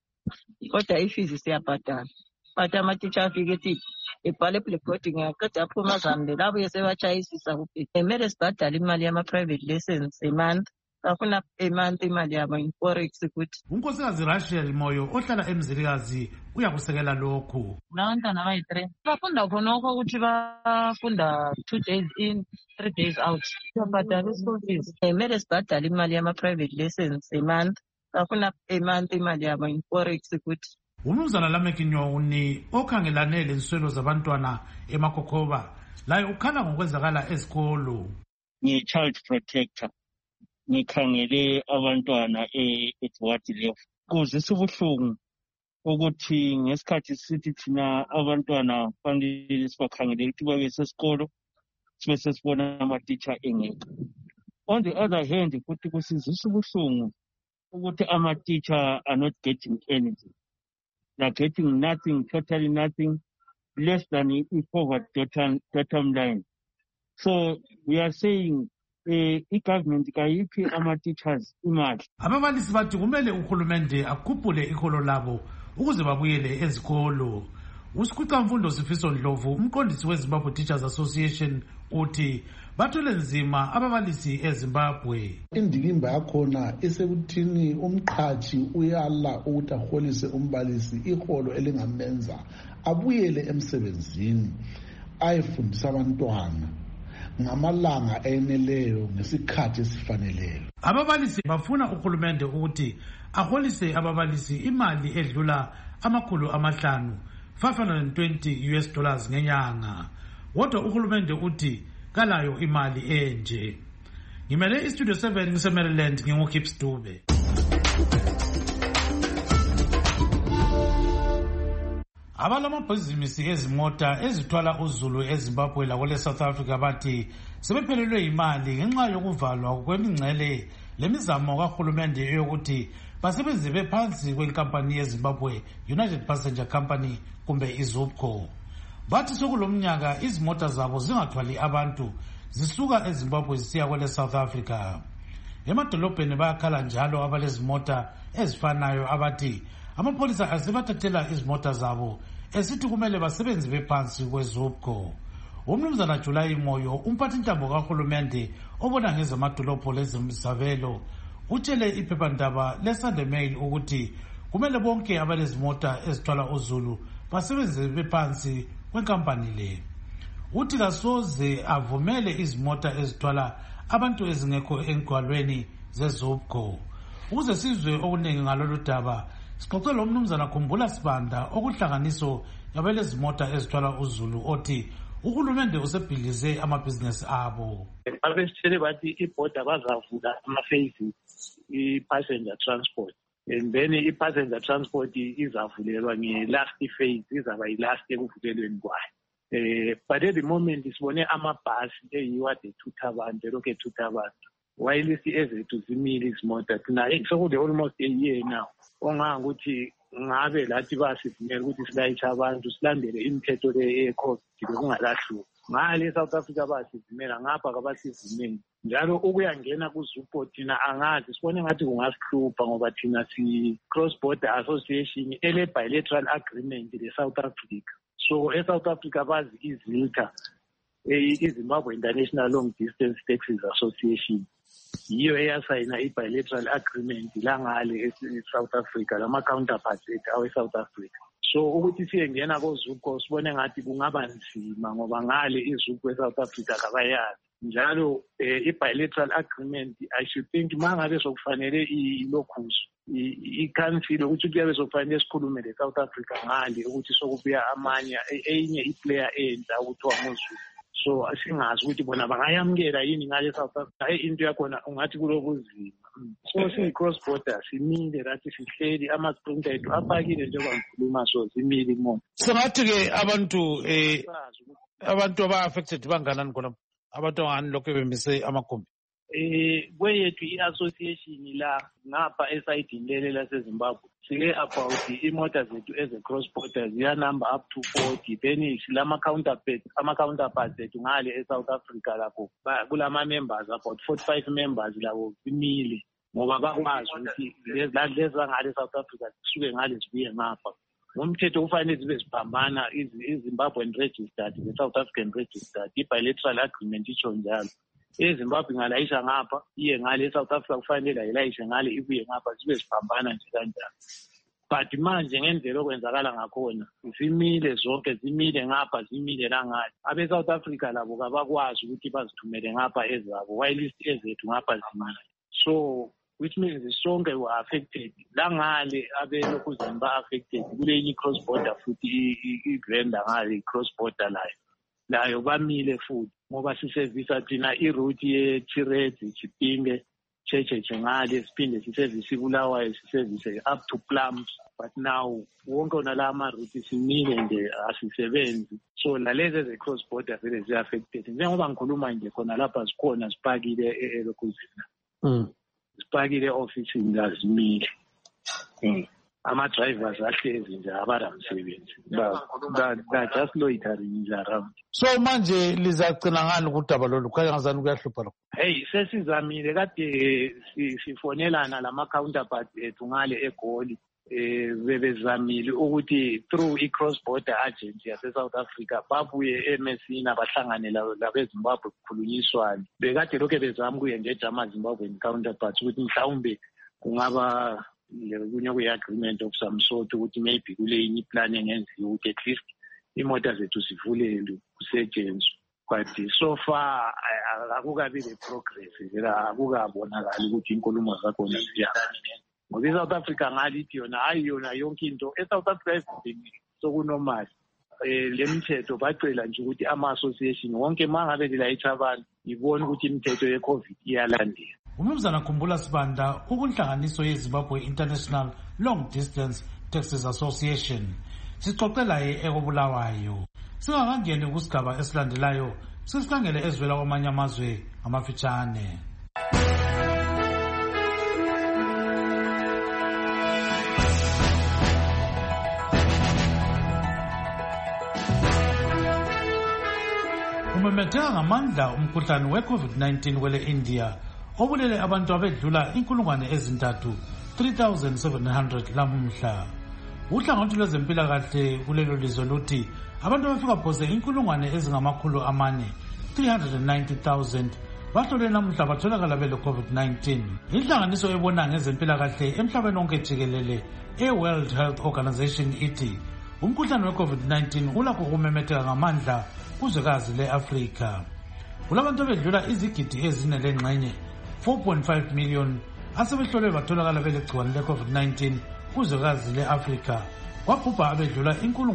kodwa ifees siyabhadala, but amatitsha afike ethi ebhale blackboard ngaqeda aphuma zambe labo sebachayisisa kuphela. Kumele sibhadale imali yama-private lessons a-month, afuna a-month imali yabo in-forex ukuthi. Unkosikazi Rachel Moyo ohlala eMzilikazi uyakusekela lokhu. Abantwana abayi-3 bafunda khonokho ukuthi bafunda 2 days in 3 days out. Siyabhadala i-school fees. Kumele sibhadale imali yama-private lessons a-month, afuna a-month imali yabo in-forex ukuthi. Umnumzana Lameki Nyoni okhangelane lenswelo zabantwana eMakokoba laye ukhala ngokwenzakala esikolo. Ngi-child protector ngikhangele abantwana at level. Kuzisa ubuhlungu ukuthi ngesikhathi sithi thina abantwana fanele sibakhangele ukuthi babe sesikolo sibe sesibona amatitsha engekho. On the other hand, futhi kusizisa ubuhlungu ukuthi amatitsha are not getting anything. They're getting nothing, totally nothing, less than poverty bottom line. So we are saying i-government kayiphi ama-teachers imali. Ababalisi bathi kumele uhulumende akhuphule iholo labo ukuze babuyele ezikolo. Usikhwicamfundo Sifiso Ndlovu, umqondisi weZimbabwe Teachers Association, uthi bathole nzima ababalisi eZimbabwe. Indikimba yakhona isekuthini umqhashi uyala ukuthi aholise umbalisi iholo elingamenza abuyele emsebenzini ayefundisa abantwana ngamalanga eneleyo ngesikhathi esifaneleyo. Ababalisi bafuna uhulumende ukuthi aholise ababalisi imali edlula $500 $520 ngenyanga. Kodwa uhulumende uthi kalayo imali enje. Ngimele iStudio 7 ngiseMaryland, nginguKips Dube. Abalamabhizinisi ezimota ezithwala uzulu eZimbabwe lakole South Africa bathi sebephelelwe imali ngenxa yokuvalwa kwemingcele lemizamo kahulumende yokuthi basebenze bephansi kwenkampani yeZimbabwe United Passenger Company kumbe iZUPCO. Bathi sokulomnyaka izimota zabo zingathwali abantu zisuka eZimbabwe zisiya kwele South Africa. Emadolobheni bayakhala njalo abalezimota ezifanayo abathi amapholisa asebathathela izimota zabo esithi kumele basebenze bephansi kweZUPCO. Umnumzana July Moyo, umphathintambo kahulumende obona ngezamadolobho lezimsavelo, utshele iphephandaba leSunday Mail ukuthi kumele bonke abalezimota ezithwala uzulu basebenze bephansi kwenkampani le. Uthi kasoze avumele izimota ezithwala abantu ezingekho engqalweni zeZUPCO. Ukuze sizwe okuningi ngalolu daba, sixoxele umnumzana Khumbula Sibanda okuhlanganiso yabelezimota ezithwala uzulu othi uhulumende usebhilize amabhizinesi abo. Abesitshele bathi ibhoda bazavula ama-phases i-passenger transport, and then i-passenger transport izavulelwa nge-last phase, izaba yi-last ekuvulelweni kwayo. But at the moment sibone amabhasi eyiwade ethutha abantu elokhu ethutha abantu, while ezethu zimile izimota thina sekule almost a year now. Ongangokuthi ngabe lathi basivumela ukuthi silayishe abantu silandele imithetho le ye-COVID bekungalahluki. ngale eSouth Africa basivumela ngapha kabasivumeli njalo ukuyangena kuZUPO thina angazi sibone ngathi kungasihlupha ngoba thina si-cross border association ele-bilateral agreement le-South Africa. So eSouth Africa bazi iZILTA, iZimbabwe International Long Distance Taxis Association, yiyo eyasayina i-bilateral agreement langale eSouth Africa lama-counterparts ethu awe-South Africa. So ukuthi siyengena koZUPO sibone ngathi kungaba nzima ngoba ngale iZUPO eSouth Africa kabayazi njalo i-bilateral agreement I should think mangabe sokufanele ilokhuzo i-council ukuthi kuyabe sokufanele sikhulume le-South Africa ngale ukuthi sokubuya amanye enye i-player entsha ukuthiwa ngoZUPO. So singazi ukuthi bona bangayamukela yini ngale South Africa into yakhona ungathi kulokuzima. So siyi-cross border simile rathi sihleli ama-sprinter ethu apakile njengoba ngikhuluma so simile mo. Sengathi-ke abantu aba-affected banganani khona abantu angani lokhu bemise amagumbi? Kweyethu i-association la ngapha esayidini lele laseZimbabwe sike about imota zethu eze-cross border ziyanumber up to 40 then ama-counterparts ethu ngale eSouth Africa lapho kulama-members about 45 members labo simile ngoba bakwazi ukuthi lezi zangale eSouth Africa zisuke ngale zibuye ngapha. Ngomthetho kufanele zibe ziphambana iZimbabwean registered ne-South African registered i-bilateral agreement itsho njalo. eZimbabwe ngalayisha ngapha iye ngale eSouth Africa kufanele ayilayishe ngale ibuye ngapha zibe ziphambana nje kanjalo. But manje ngendlela okwenzakala ngakhona zimile zonke zimile ngapha zimile langale abe-South Africa labo kabakwazi ukuthi bazithumele ngapha ezabo while ezethu ngapha zimile. So which means sonke were affected langale abelokuzeni ba-affected kulenye i-cross border futhi i-vendor ngale i-cross border layo bamile futhi ngoba sisevisa thina iroute ye-Tirezi Chipinge Checheche ngale siphinde sisevise iBulawayo sisevise up to Plums but now wonke onala ama-route simile nje asisebenzi. So lalezi eze-cross border vele zi-affected njengoba ngikhuluma nje khona lapha zikhona zipakile elokuzini sipakile ofisini lazimile ama-drivers ahlezi nje abaramsebenzi just loitering nje around. So manje lizagcina ngani kudaba lolu khanya ngazani kuyahlupha lokho? Hey sesizamile kade sifonelana lama-counterparts ethu ngale eGoli bebezamile ukuthi through i-cross border agency yase-South Africa babuye eMessina bahlangane labeZimbabwe kukhulunyiswane. Bekade lokhu bezama kuye ngeja ama-Zimbabwean counterparts ukuthi mhlawumbe kungaba kunye kwe-agreement of some sort ukuthi maybe kule inye iplan engenziwa ukuthi at least imota zethu zivulelwe kusetshenzwe. But so far akukabi le-progress vela akukabonakali ukuthi inkulumo zakhona ziyani ngoba iSouth Africa ngalithi yona hayi yona yonke into eSouth Africa everything sokunormal. Le mithetho bacela nje ukuthi ama-association wonke mangabe lilayitha abantu ibone ukuthi imithetho ye-COVID iyalandela. Umnumzana Khumbula Sibanda ukunhlanganiso yeZimbabwe International Long Distance Taxis Association sixoxela eKobulawayo. Singakangeni kusigaba esilandelayo sisikhangele ezivela kwamanye amazwe ngamafitshane. Umemetheka ngamandla umkhuhlane we-COVID-19 kwele India obulele abantu abedlula 3,700 lamuhla. Uhlangothi lwezempilakahle kulelo lizwe luthi abantu abafika phose 490,000 bahlole namuhla batholakala bele COVID-19. Inhlanganiso ebona ngezempilakahle emhlabeni wonke jikelele e-World Health Organization ithi umkhuhlane we-COVID-19 ulakho ukumemetheka ngamandla kuzwekazi le-Afrika. Kulabantu abedlula izigidi ezine lengxenye 4.5 million asebehlolwe batholakala belegciwane le-COVID-19 kuzwekazi le-Afrika kwabhubha abedlula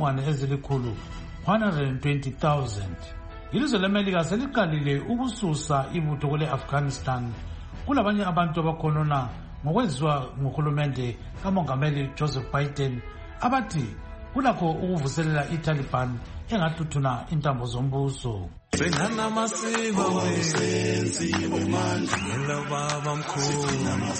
120,000. Ilizwe leMelika seliqalile ukususa ibutho kule-Afghanistan kulabanye abantu abakhonona ngokwenziwa nguhulumende kamongameli Joseph Biden abathi kulakho ukuvuselela iTaliban engathuthuna intambo zombuso.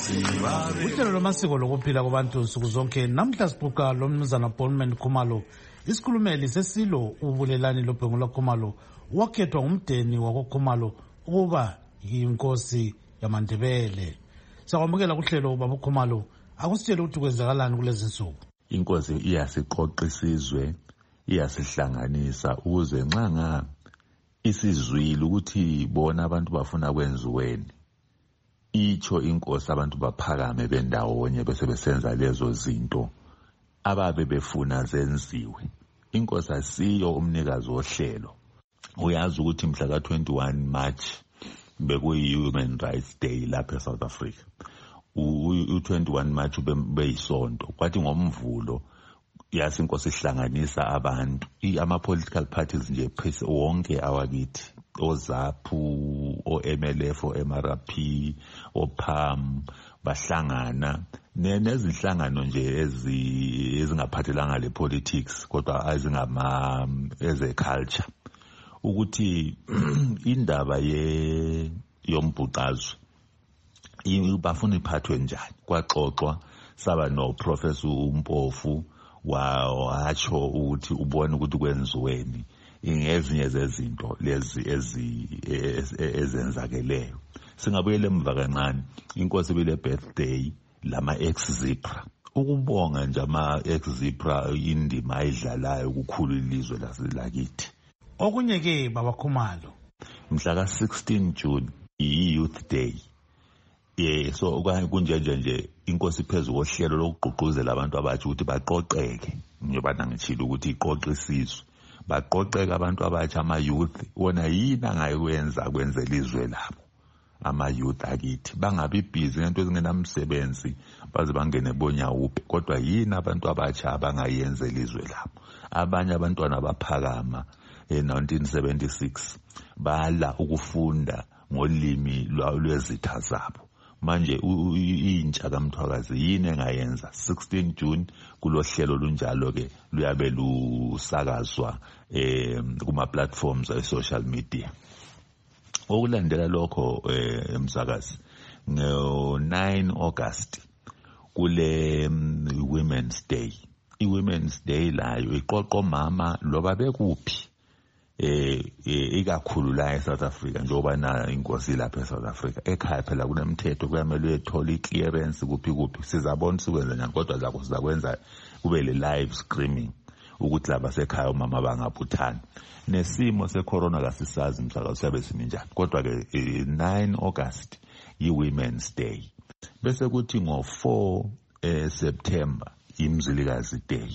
Uhlelo lwamasiko lokuphila kwabantu nsuku zonke namhla siquka lo mnumzana Bowman Khumalo Isikhulumeli sesilo ubulelani loBhengula Khumalo wakhethwa ngumdeni wakoKhumalo ukuba yinkosi yamaNdebele. Siyakwamukela kuhlelo baba Khumalo, akusitshele ukuthi kwenzakalani kulezi nsuku. Inkosi iyasiqoqa isizwe, iyasihlanganisa ukuze nxa isizwile ukuthi bona abantu bafuna kwenziweni, itsho inkosi abantu baphakame bendawonye bese besenza lezo zinto ababe befuna zenziwe. Inkosi asiyo umnikazi wohlelo. Uyazi ukuthi mhla ka-21 March bekuyi-Human Rights Day lapha eSouth Africa. U-21 March beyisonto, kwathi ngomvulo yasi inkosi ihlanganisa abantu, ama-political parties nje wonke awakithi, oZAPU, o-MLF, o-MRP, o-PAM, bahlangana nezinhlangano nje ezingaphathelanga le-politics kodwa eze-culture, ukuthi indaba yombhuqazwe bafuna iphathwe njani. Kwaxoxwa saba no-Professor uMpofu watsho ukuthi ubone ukuthi kwenziweni ngezinye zezinto lezi ezenzakeleyo. Singabuyela emva kancane, inkosi bile birthday lama ex-Zipra, ukubonga nje ama-ex-Zipra indima ayidlalayo ukukhulu ilizwe lakithi. Okunye ke baba Khumalo, mhla ka-16 June i-Youth Day. So kunjenje inkosi phezu kohlelo lokugqugquzela abantu abatsha ukuthi baqoqeke, njengoba ngitshilo ukuthi iqoqe isizwe, baqoqeke abantu abatsha, ama-youth, wona yini angayikwenza kwenzela izwe labo. Ama-youth akithi bangabi busy ngento ezingenamsebenzi baze bangene bonyawuphi, kodwa yini abantu abatsha abangayenzela izwe labo. Abanye abantwana baphakama 1976 bala ukufunda ngolimi lwezitha zabo. Manje intsha kaMthwakazi yini engayenza? 16 June kulohlelo lunjalo ke luyabe lusakazwa kuma-platforms e-social media. Okulandela lokho emsakazi, ngo-9 August kule Women's Day. I-Women's Day layo iqoqo mama loba bekuphi ikakhulu la eSouth Africa, njengoba na inkosi lapha eSouth Africa. Ekhaya phela kunemthetho, kuyamele uyethole i-clearance kuphi sizabona sikwenza njani, kodwa zakho sizakwenza kube le-live streaming ukuthi laba sekhaya umama bangabuthani. Nesimo secorona kasisazi msakazi siyabe simi njani, kodwa ke 9 August yi-Women's Day. Bese kuthi ngo-4 September imzilikazi Day.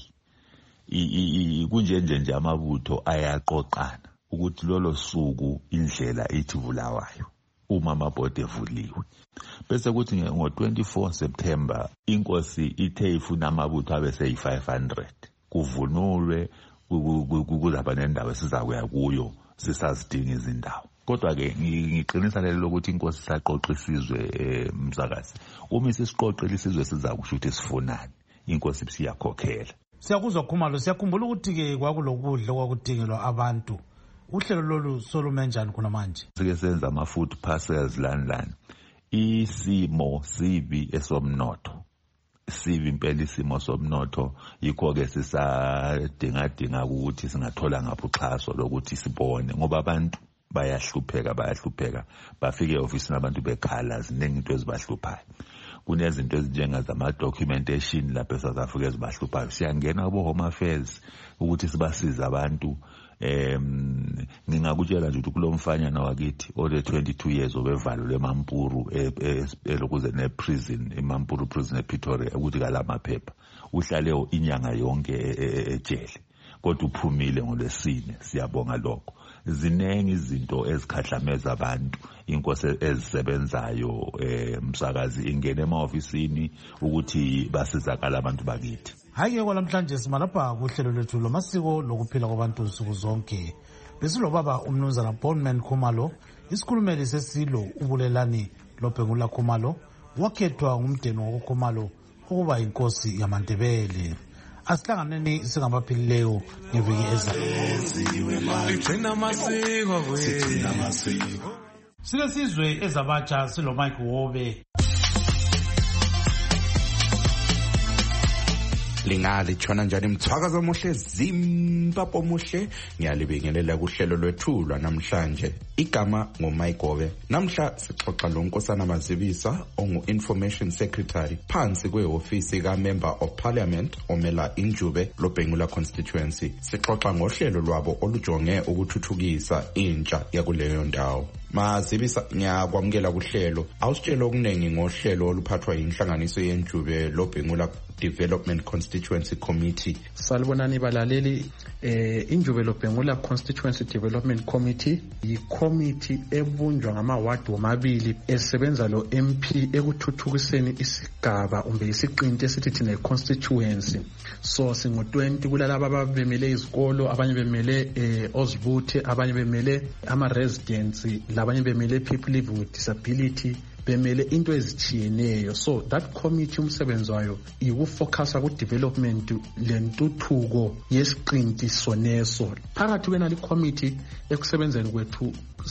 Kunjenje amabutho ayaqoqana ukuthi lolo suku indlela ithi Bulawayo uma amabhodi evuliwe. Bese kuthi ngo-24 September inkosi ithe ifuna amabutho abe seyi-500 kuvunulwe, kuzaba nendawo esizakuya kuyo sisazidinga izindawo. Kodwa-ke ngiqinisa lelo lokuthi inkosi saqoqa isizwe msakazi. Uma sisiqoqela isizwe sizakusho ukuthi sifunani, inkosi siyakhokhela. Siyakuzwa Khumalo, siyakhumbula ukuthi-ke kwakulokudla okwakudingelwa abantu. Uhlelo lolu solume njani kuna manje? Sike senza ama-food parcels lani. Isimo sibi esomnotho. Sibi impela isimo somnotho, yikho-ke sisadinga ukuthi singathola ngapho uxhaso lokuthi sibone, ngoba abantu bayahlupheka, bafike e-ofisini abantu bekhala, ziningi into ezibahluphayo. Kunezinto ezinjengazama-documentation lapha eSouth Africa ezibahluphayo. Siyangena kubo-Home Affairs ukuthi sibasize abantu. Ngingakutshela nje ukuthi kulo mfanyana wakithi ole 22 years obevalo leMampuru elokuze ne-prison, iMampuru prison ePretoria, ukuthi kalamaphepha uhlale inyanga yonke ejele, kodwa uphumile ngoLwesine. Siyabonga lokho. Ziningi izinto ezikhahlameza abantu, inkosi ezisebenzayo msakazi ingene ema-ofisini ukuthi basizakala abantu bakithi. Hayi-ke kwalamhlanje simalapha kuhlelo lwethu lomasiko lokuphila kwabantu nsuku zonke. Besilobaba umnumzana Bowman Khumalo, isikhulumeli sesilo ubulelani loBhengula Khumalo, wakhethwa ngumdeni wakoKhumalo ukuba inkosi yamaNdebele. Asihlanganeni singabaphilileyo ngeviki ezayo. Sike sizwe ezabatsha silo Mike Wobe. Lingatshona njani mthwakazo omuhle Zimbabwe omuhle ngiyalibingelela kuhlelo lwethu lwanamhlanje igama ngoMayigobe namhla sixoxa lo Nkosana Mazibisa ongu-Information Secretary phansi kwe-ofisi ka-Member of Parliament omela Injube Lobhengula constituency sixoxa ngohlelo lwabo olujonge ukuthuthukisa intsha yakuleyo ndawo. Mazibisa ngiyakwamukela kuhlelo awusitshela okuningi ngohlelo oluphathwa yinhlanganiso yeNjube Lobhengula Development Constituency Committee. Salibonani balaleli, Injube Lobhengula Constituency Development Committee yi-committee ebunjwa ngama-ward womabili esebenza lo MP ekuthuthukiseni isigaba umbe isiqinti esithi thina constituency. So singo-20 kulalaba ababemele izikolo, abanye bemele ozibuthe, abanye bemele ama-residents, labanye bemele people living with disability, bemele into ezitshiyeneyo. So that committee umsebenzi wayo ikufocusa ku development lentuthuko yesiqinti soneso. Phakathi kwenali committee ekusebenzeni kwethu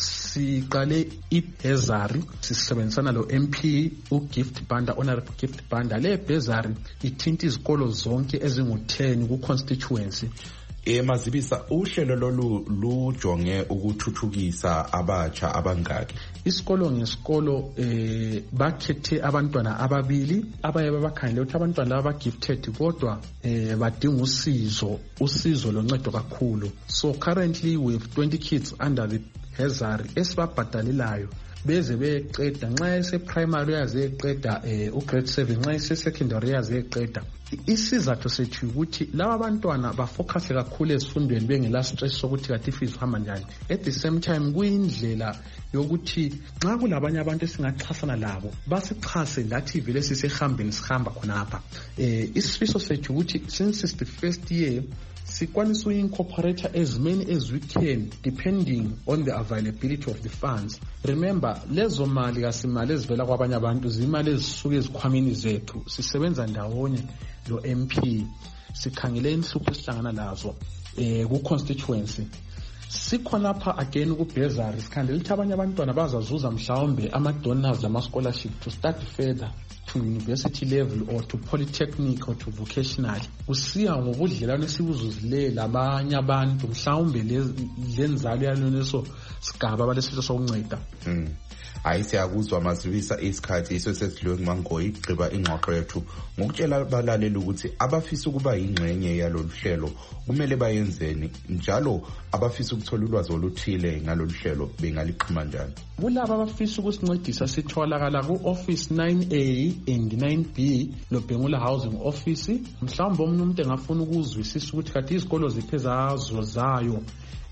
siqale ibhezari sisebenzisana lo MP uGift Banda, Honorable Gift Banda. Le bhezari ithinta izikolo zonke ezingu-10 ku constituency. Mazibisa uhlelo lolu lujonge ukuthuthukisa abatsha abangaki. Isikolo ngesikolo bakhethe abantwana ababili abaye babakhangele ukuthi abantwana laba gifted kodwa badinga usizo loncedo kakhulu. So currently we have 20 kids under the Hazard esibabhadalelayo beze beqeda nxa ese primary yaze eqeda grade 7 nxa ese secondary yaze eqeda. Isizathu sethu ukuthi laba bantwana bafocus kakhulu ezifundweni bengela stress sokuthi kathi fees hamba njani. At the same time kuyindlela yokuthi nxa kulabanye abantu esingaxhasana labo basichase lathi vele sisehambeni sihamba khonapha. Isifiso sethu ukuthi since it's the first year sikwanisa uincorporate as many as we can depending on the availability of the funds. Remember lezo mali kasimali ezivela kwabanye abantu zimali ezisuke ezikhwameni zethu sisebenza ndawonye lo MP sikhangele inhlupho esihlangana lazo ku constituency. Sikhonapha again ku bhezari sikhandela ukuthi abanye abantwana bazazuza mhlawumbe ama donors ama scholarship to start further to university level or to polytechnic or to vocational. Usiya ngobudlelwane esibuzuzilela abanye abantu mhlawumbe lenzalo yaloneso sigaba balesifiso sokunceda. Hayi siyakuzwa Mazibisa isikhathi isesedlule kumangoyi igqiba ingxoxo yethu ngokutshela abalaleli ukuthi abafisa ukuba ingxenye yalolu hlelo kumele bayenzeni njalo abafisa ukuthola ulwazi oluthile ngalolu hlelo bengaliqhuma njani. Kulabo abafisa ukusincedisa sitholakala ku office 9A and 9B Lobhengula Housing Office. Mhlawumbe umuntu engafuna ukuzwisisa ukuthi kathi izikolo ziphezazo zayo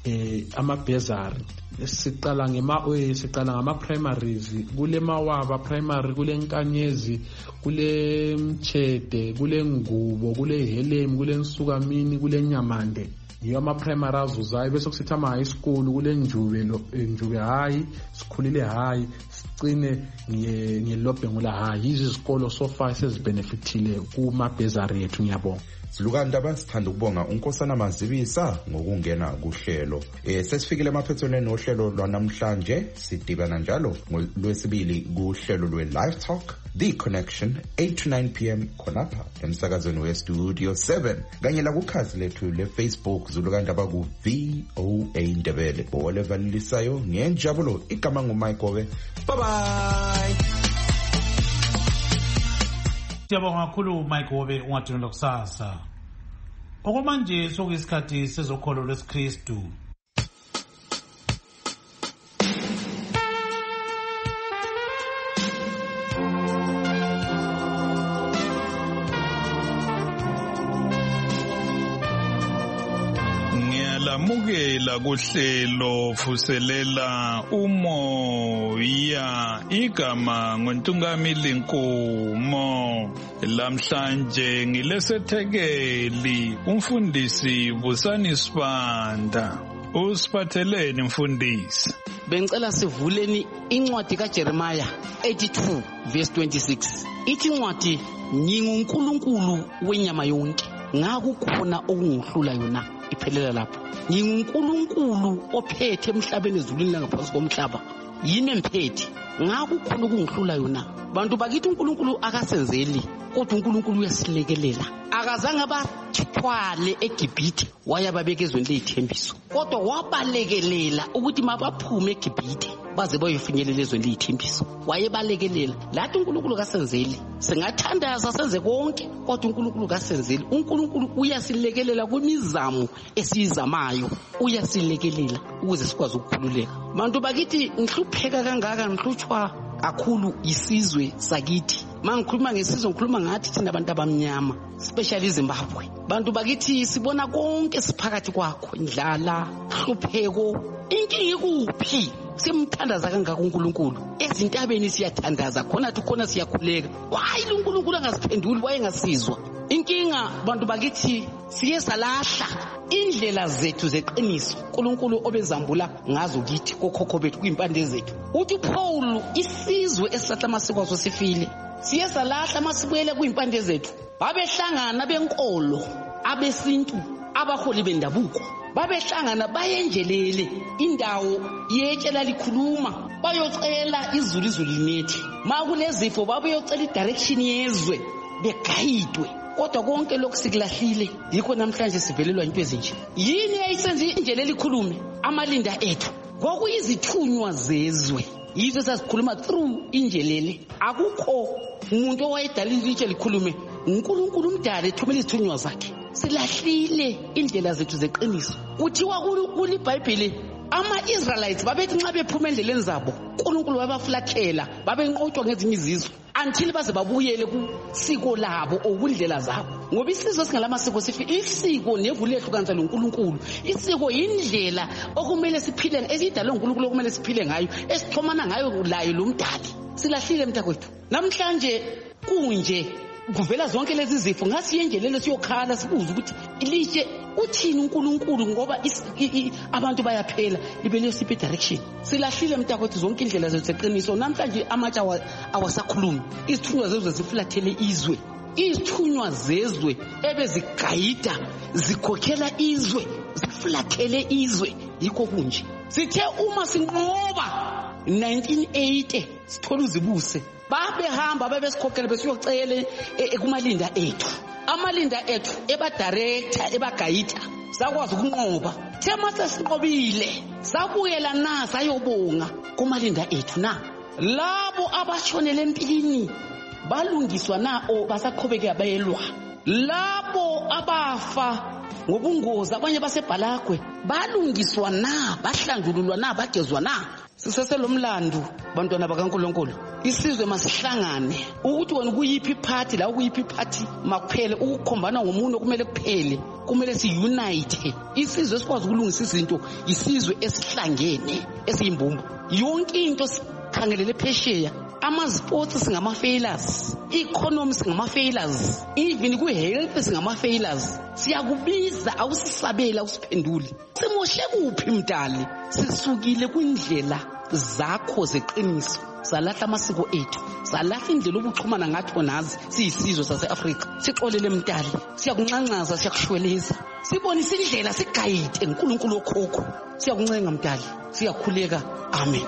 amabhezari siqala ngama primaries kule Mawaba primary, kule Nkanyezi, kule Mchede, kule Ngubo, kule Helem, kule Nsukamini, kule Nyamande. Yiyo ama primary azuzayo bese kusithi ama high school kule Njube high, sikhulile high, sicine ngeLobhengula high. Izikolo so far sezibenefitile kuma bhezari yethu ngiyabonga. Silukandaba sithanda ukubonga uNkosana Mazibisa ngokungena kuhlelo. Sesifikile emaphethweni nohlelo lwanamhlanje sidibana njalo ngolwesibili kuhlelo lwe-Live Talk The Connection 8 to 9 p.m. khonapha emsakazweni we-Studio 7 kanye la kukhazi lethu le-Facebook Zulukandaba ku VOA Ndebele. Olevalilisayo ngenjabulo igama nguMayigobe. Bye bye. Siyabonga kakhulu Mayigobe ungathula kusasa. Okwamanje sokuyisikhathi sezokholo lwesikristu. Ngiyalamukela kuhlelo vuselela umoya igama ngontungamili Nkumo. Lamhlanje ngilesethekeli umfundisi Busani Sibanda. Usiphatheleni mfundisi? Bengicela sivuleni incwadi kaJeremiah 82 verse 26. Ithi incwadi nginguNkulunkulu wenyama yonke. Ngakukhona okungihlula yona iphelela lapho. NginguNkulunkulu ophethe emhlabeni ezulwini langaphansi komhlaba. Yini emphethe? ngakukhona ukungihlula yona. Bantu bakithi uNkulunkulu akasenzeli, kodwa uNkulunkulu uyasilekelela. Akazange bathwale eGibhithe wayababeka ezweni lezithembiso, kodwa wabalekelela ukuthi mabaphume eGibhithe baze bayofinyelela ezweni lezithembiso. Wayebalekelela. Lathi uNkulunkulu kasenzeli. Singathandaza senze konke, kodwa uNkulunkulu kasenzeli. uNkulunkulu uyasilekelela kwimizamo esiyizamayo, uyasilekelela ukuze sikwazi ukukhululeka. Bantu bakithi ngihlupheka kangaka, ngihlutshwa kakhulu isizwe sakithi. Mangikhuluma ngesizwe ngikhuluma ngathi thina abantu abamnyama, especially eZimbabwe. Bantu bakithi sibona konke siphakathi kwakho, indlala, hlupheko. Inkinga ikuphi? Simthandaza kangaka uNkulunkulu. Ezintabeni siyathandaza, khona siyakhuleka. Why uNkulunkulu angasiphenduli, wayengasizwa? Inkinga bantu bakithi siye salahla indlela zethu zeqiniso uNkulunkulu obezambula ngazo kithi kokhokho bethu kwimpande zethu. Uthi Paul, isizwe esihla amasiko aso sifile. Siye salahla amasibuyele kwimpande zethu. Babehlangana benkolo, abesintu, abaholi bendabuko. Babehlangana bayenjelele indawo yetshela likhuluma, bayocela izulu linethi. Makulezifo babeyocela idirection yezwe begayidwe. Kodwa konke lokhu sikulahlile, yikho namhlanje sivelelwa into ezinje. Yini eyayisenza injele likhulume? Amalinda ethu kwakuyizithunywa zezwe. Yizo sasikhuluma through injelele. Akukho umuntu owayedala ilitshe likhulume. uNkulunkulu umdala ethumela izithunywa zakhe. Silahlile indlela zethu zeqiniso. Kuthiwa kuli iBhayibheli ama-Israelites babethi nxa bephuma endleleni zabo uNkulunkulu wabaflathela, babenqotshwa ngezinye izizwe until baze babuyele kusiko labo okundlela zabo. Ngoba isizwe singalamasiko sifi, isiko nevule ehlukanisa loNkulunkulu. Isiko indlela okumele siphile, esidalwe uNkulunkulu okumele siphile ngayo, esixhomana ngayo layo lo mdali. Silahlile mntakwethu. Namhlanje kunje kuvela zonke lezi zifo, ngasiyenjelele siyokhala sibuza ukuthi ilitshe uthini uNkulunkulu, ngoba abantu bayaphela libele siphi direction. Silahlile mntakwethu zonke indlela zethu zeqiniso. Namhlanje amatsha awasakhulumi, izithunywa zezwe zifulathele izwe. Izithunywa zezwe ebezigayida zikhokhela izwe zifulathele izwe. Yikho kunje sithe uma sinqoba 1980 sithola uzibuse, babehamba babesikhokhela besiyocela kumalinda ethu. Amalinda ethu eba-director ebagayida sakwazi ukunqoba. Thema sesinqobile sabuyela na sayobonga kumalinda ethu na. Labo abashonele empilini balungiswa na o basaqhubeka bayelwa. Labo abafa ngobungozi abanye basebhalagwe balungiswa na, bahlanjululwa na, bagezwa na. Siseselomlandu bantwana bakaNkulunkulu, isizwe masihlangane ukuthi wena kuyiphi party la kuyiphi party makuphele ukukhombana ngomuntu kumele kuphele, kumele siunite. Isizwe esikwazi ukulungisa izinto isizwe esihlangene esiyimbumba. Yonke into sikhangelele phesheya. Ama-sports singama-failures, i-economy singama-failures, even kwi-health singama-failures. Siyakubiza, awusisabela, awusiphenduli. Simoshe kuphi mdali? Sisukile kwindlela zakho zeqiniso, salahla amasiko ethu, salahla indlela obuxhumana ngathi nazi siyisizwe sase-Afrika. Sixolele mdali, siyakuncancaza, siyakushweleza, sibonise indlela, sigayide uNkulunkulu okhokho. Siyakuncenga mdali, siyakhuleka. Amen.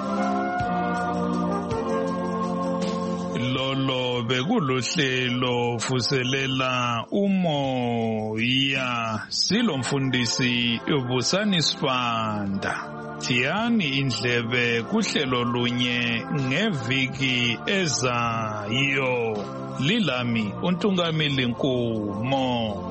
Lolo bekulohlelo vuselela umoya, silomfundisi uBusani Sibanda. Thiyani indlebe kuhlelo lunye ngeviki ezayo. Lilami uNtungamili Nkumo.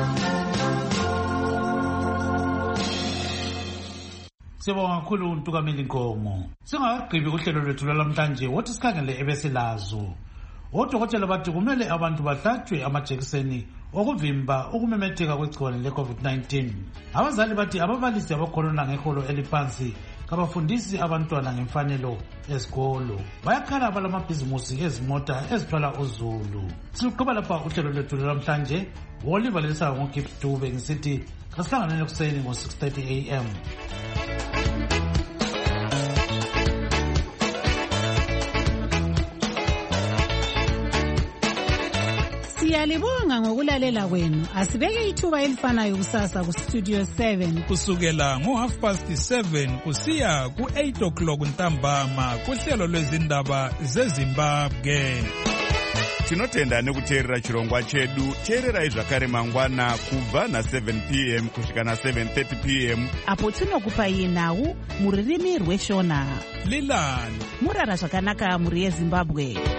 Sibonga kakhulu uNtungamili Nkomo. Singakagqibi kuhlelo lwethu lwalamhlanje wothi sikhangele ebesilazo. Odokotela bathi kumele abantu bahlatshwe amajekiseni okuvimba ukumemetheka kwegciwane le-COVID-19. Abazali bathi ababalisi abakhuluma ngeholo eliphansi kabafundisi abantwana ngemfanelo esikolo. Bayakhala abalamabhizimusi ezimota ezithwala uzulu. Siluqhuba lapha uhlelo lwethu lwalamhlanje. Oliver Lisa ngoGibbs Dube ngisithi kasihlanganeni ekuseni ngo-6:30 AM. Siyalibonga ngokulalela kwenu. Asibeke ithuba elifanayo kusasa ku Studio 7 kusukela ngo7:30 kusiya ku8 ntambama kuhlelo lwezindaba zeZimbabwe. Tinotenda nekuteerera chirongwa chedu. Teererai zvakare mangwana kubva na7 p.m. kusvika na7:30 p.m. apo tinokupai nhau muririmi rweshona. Lilani murara zvakanaka muri yeZimbabwe.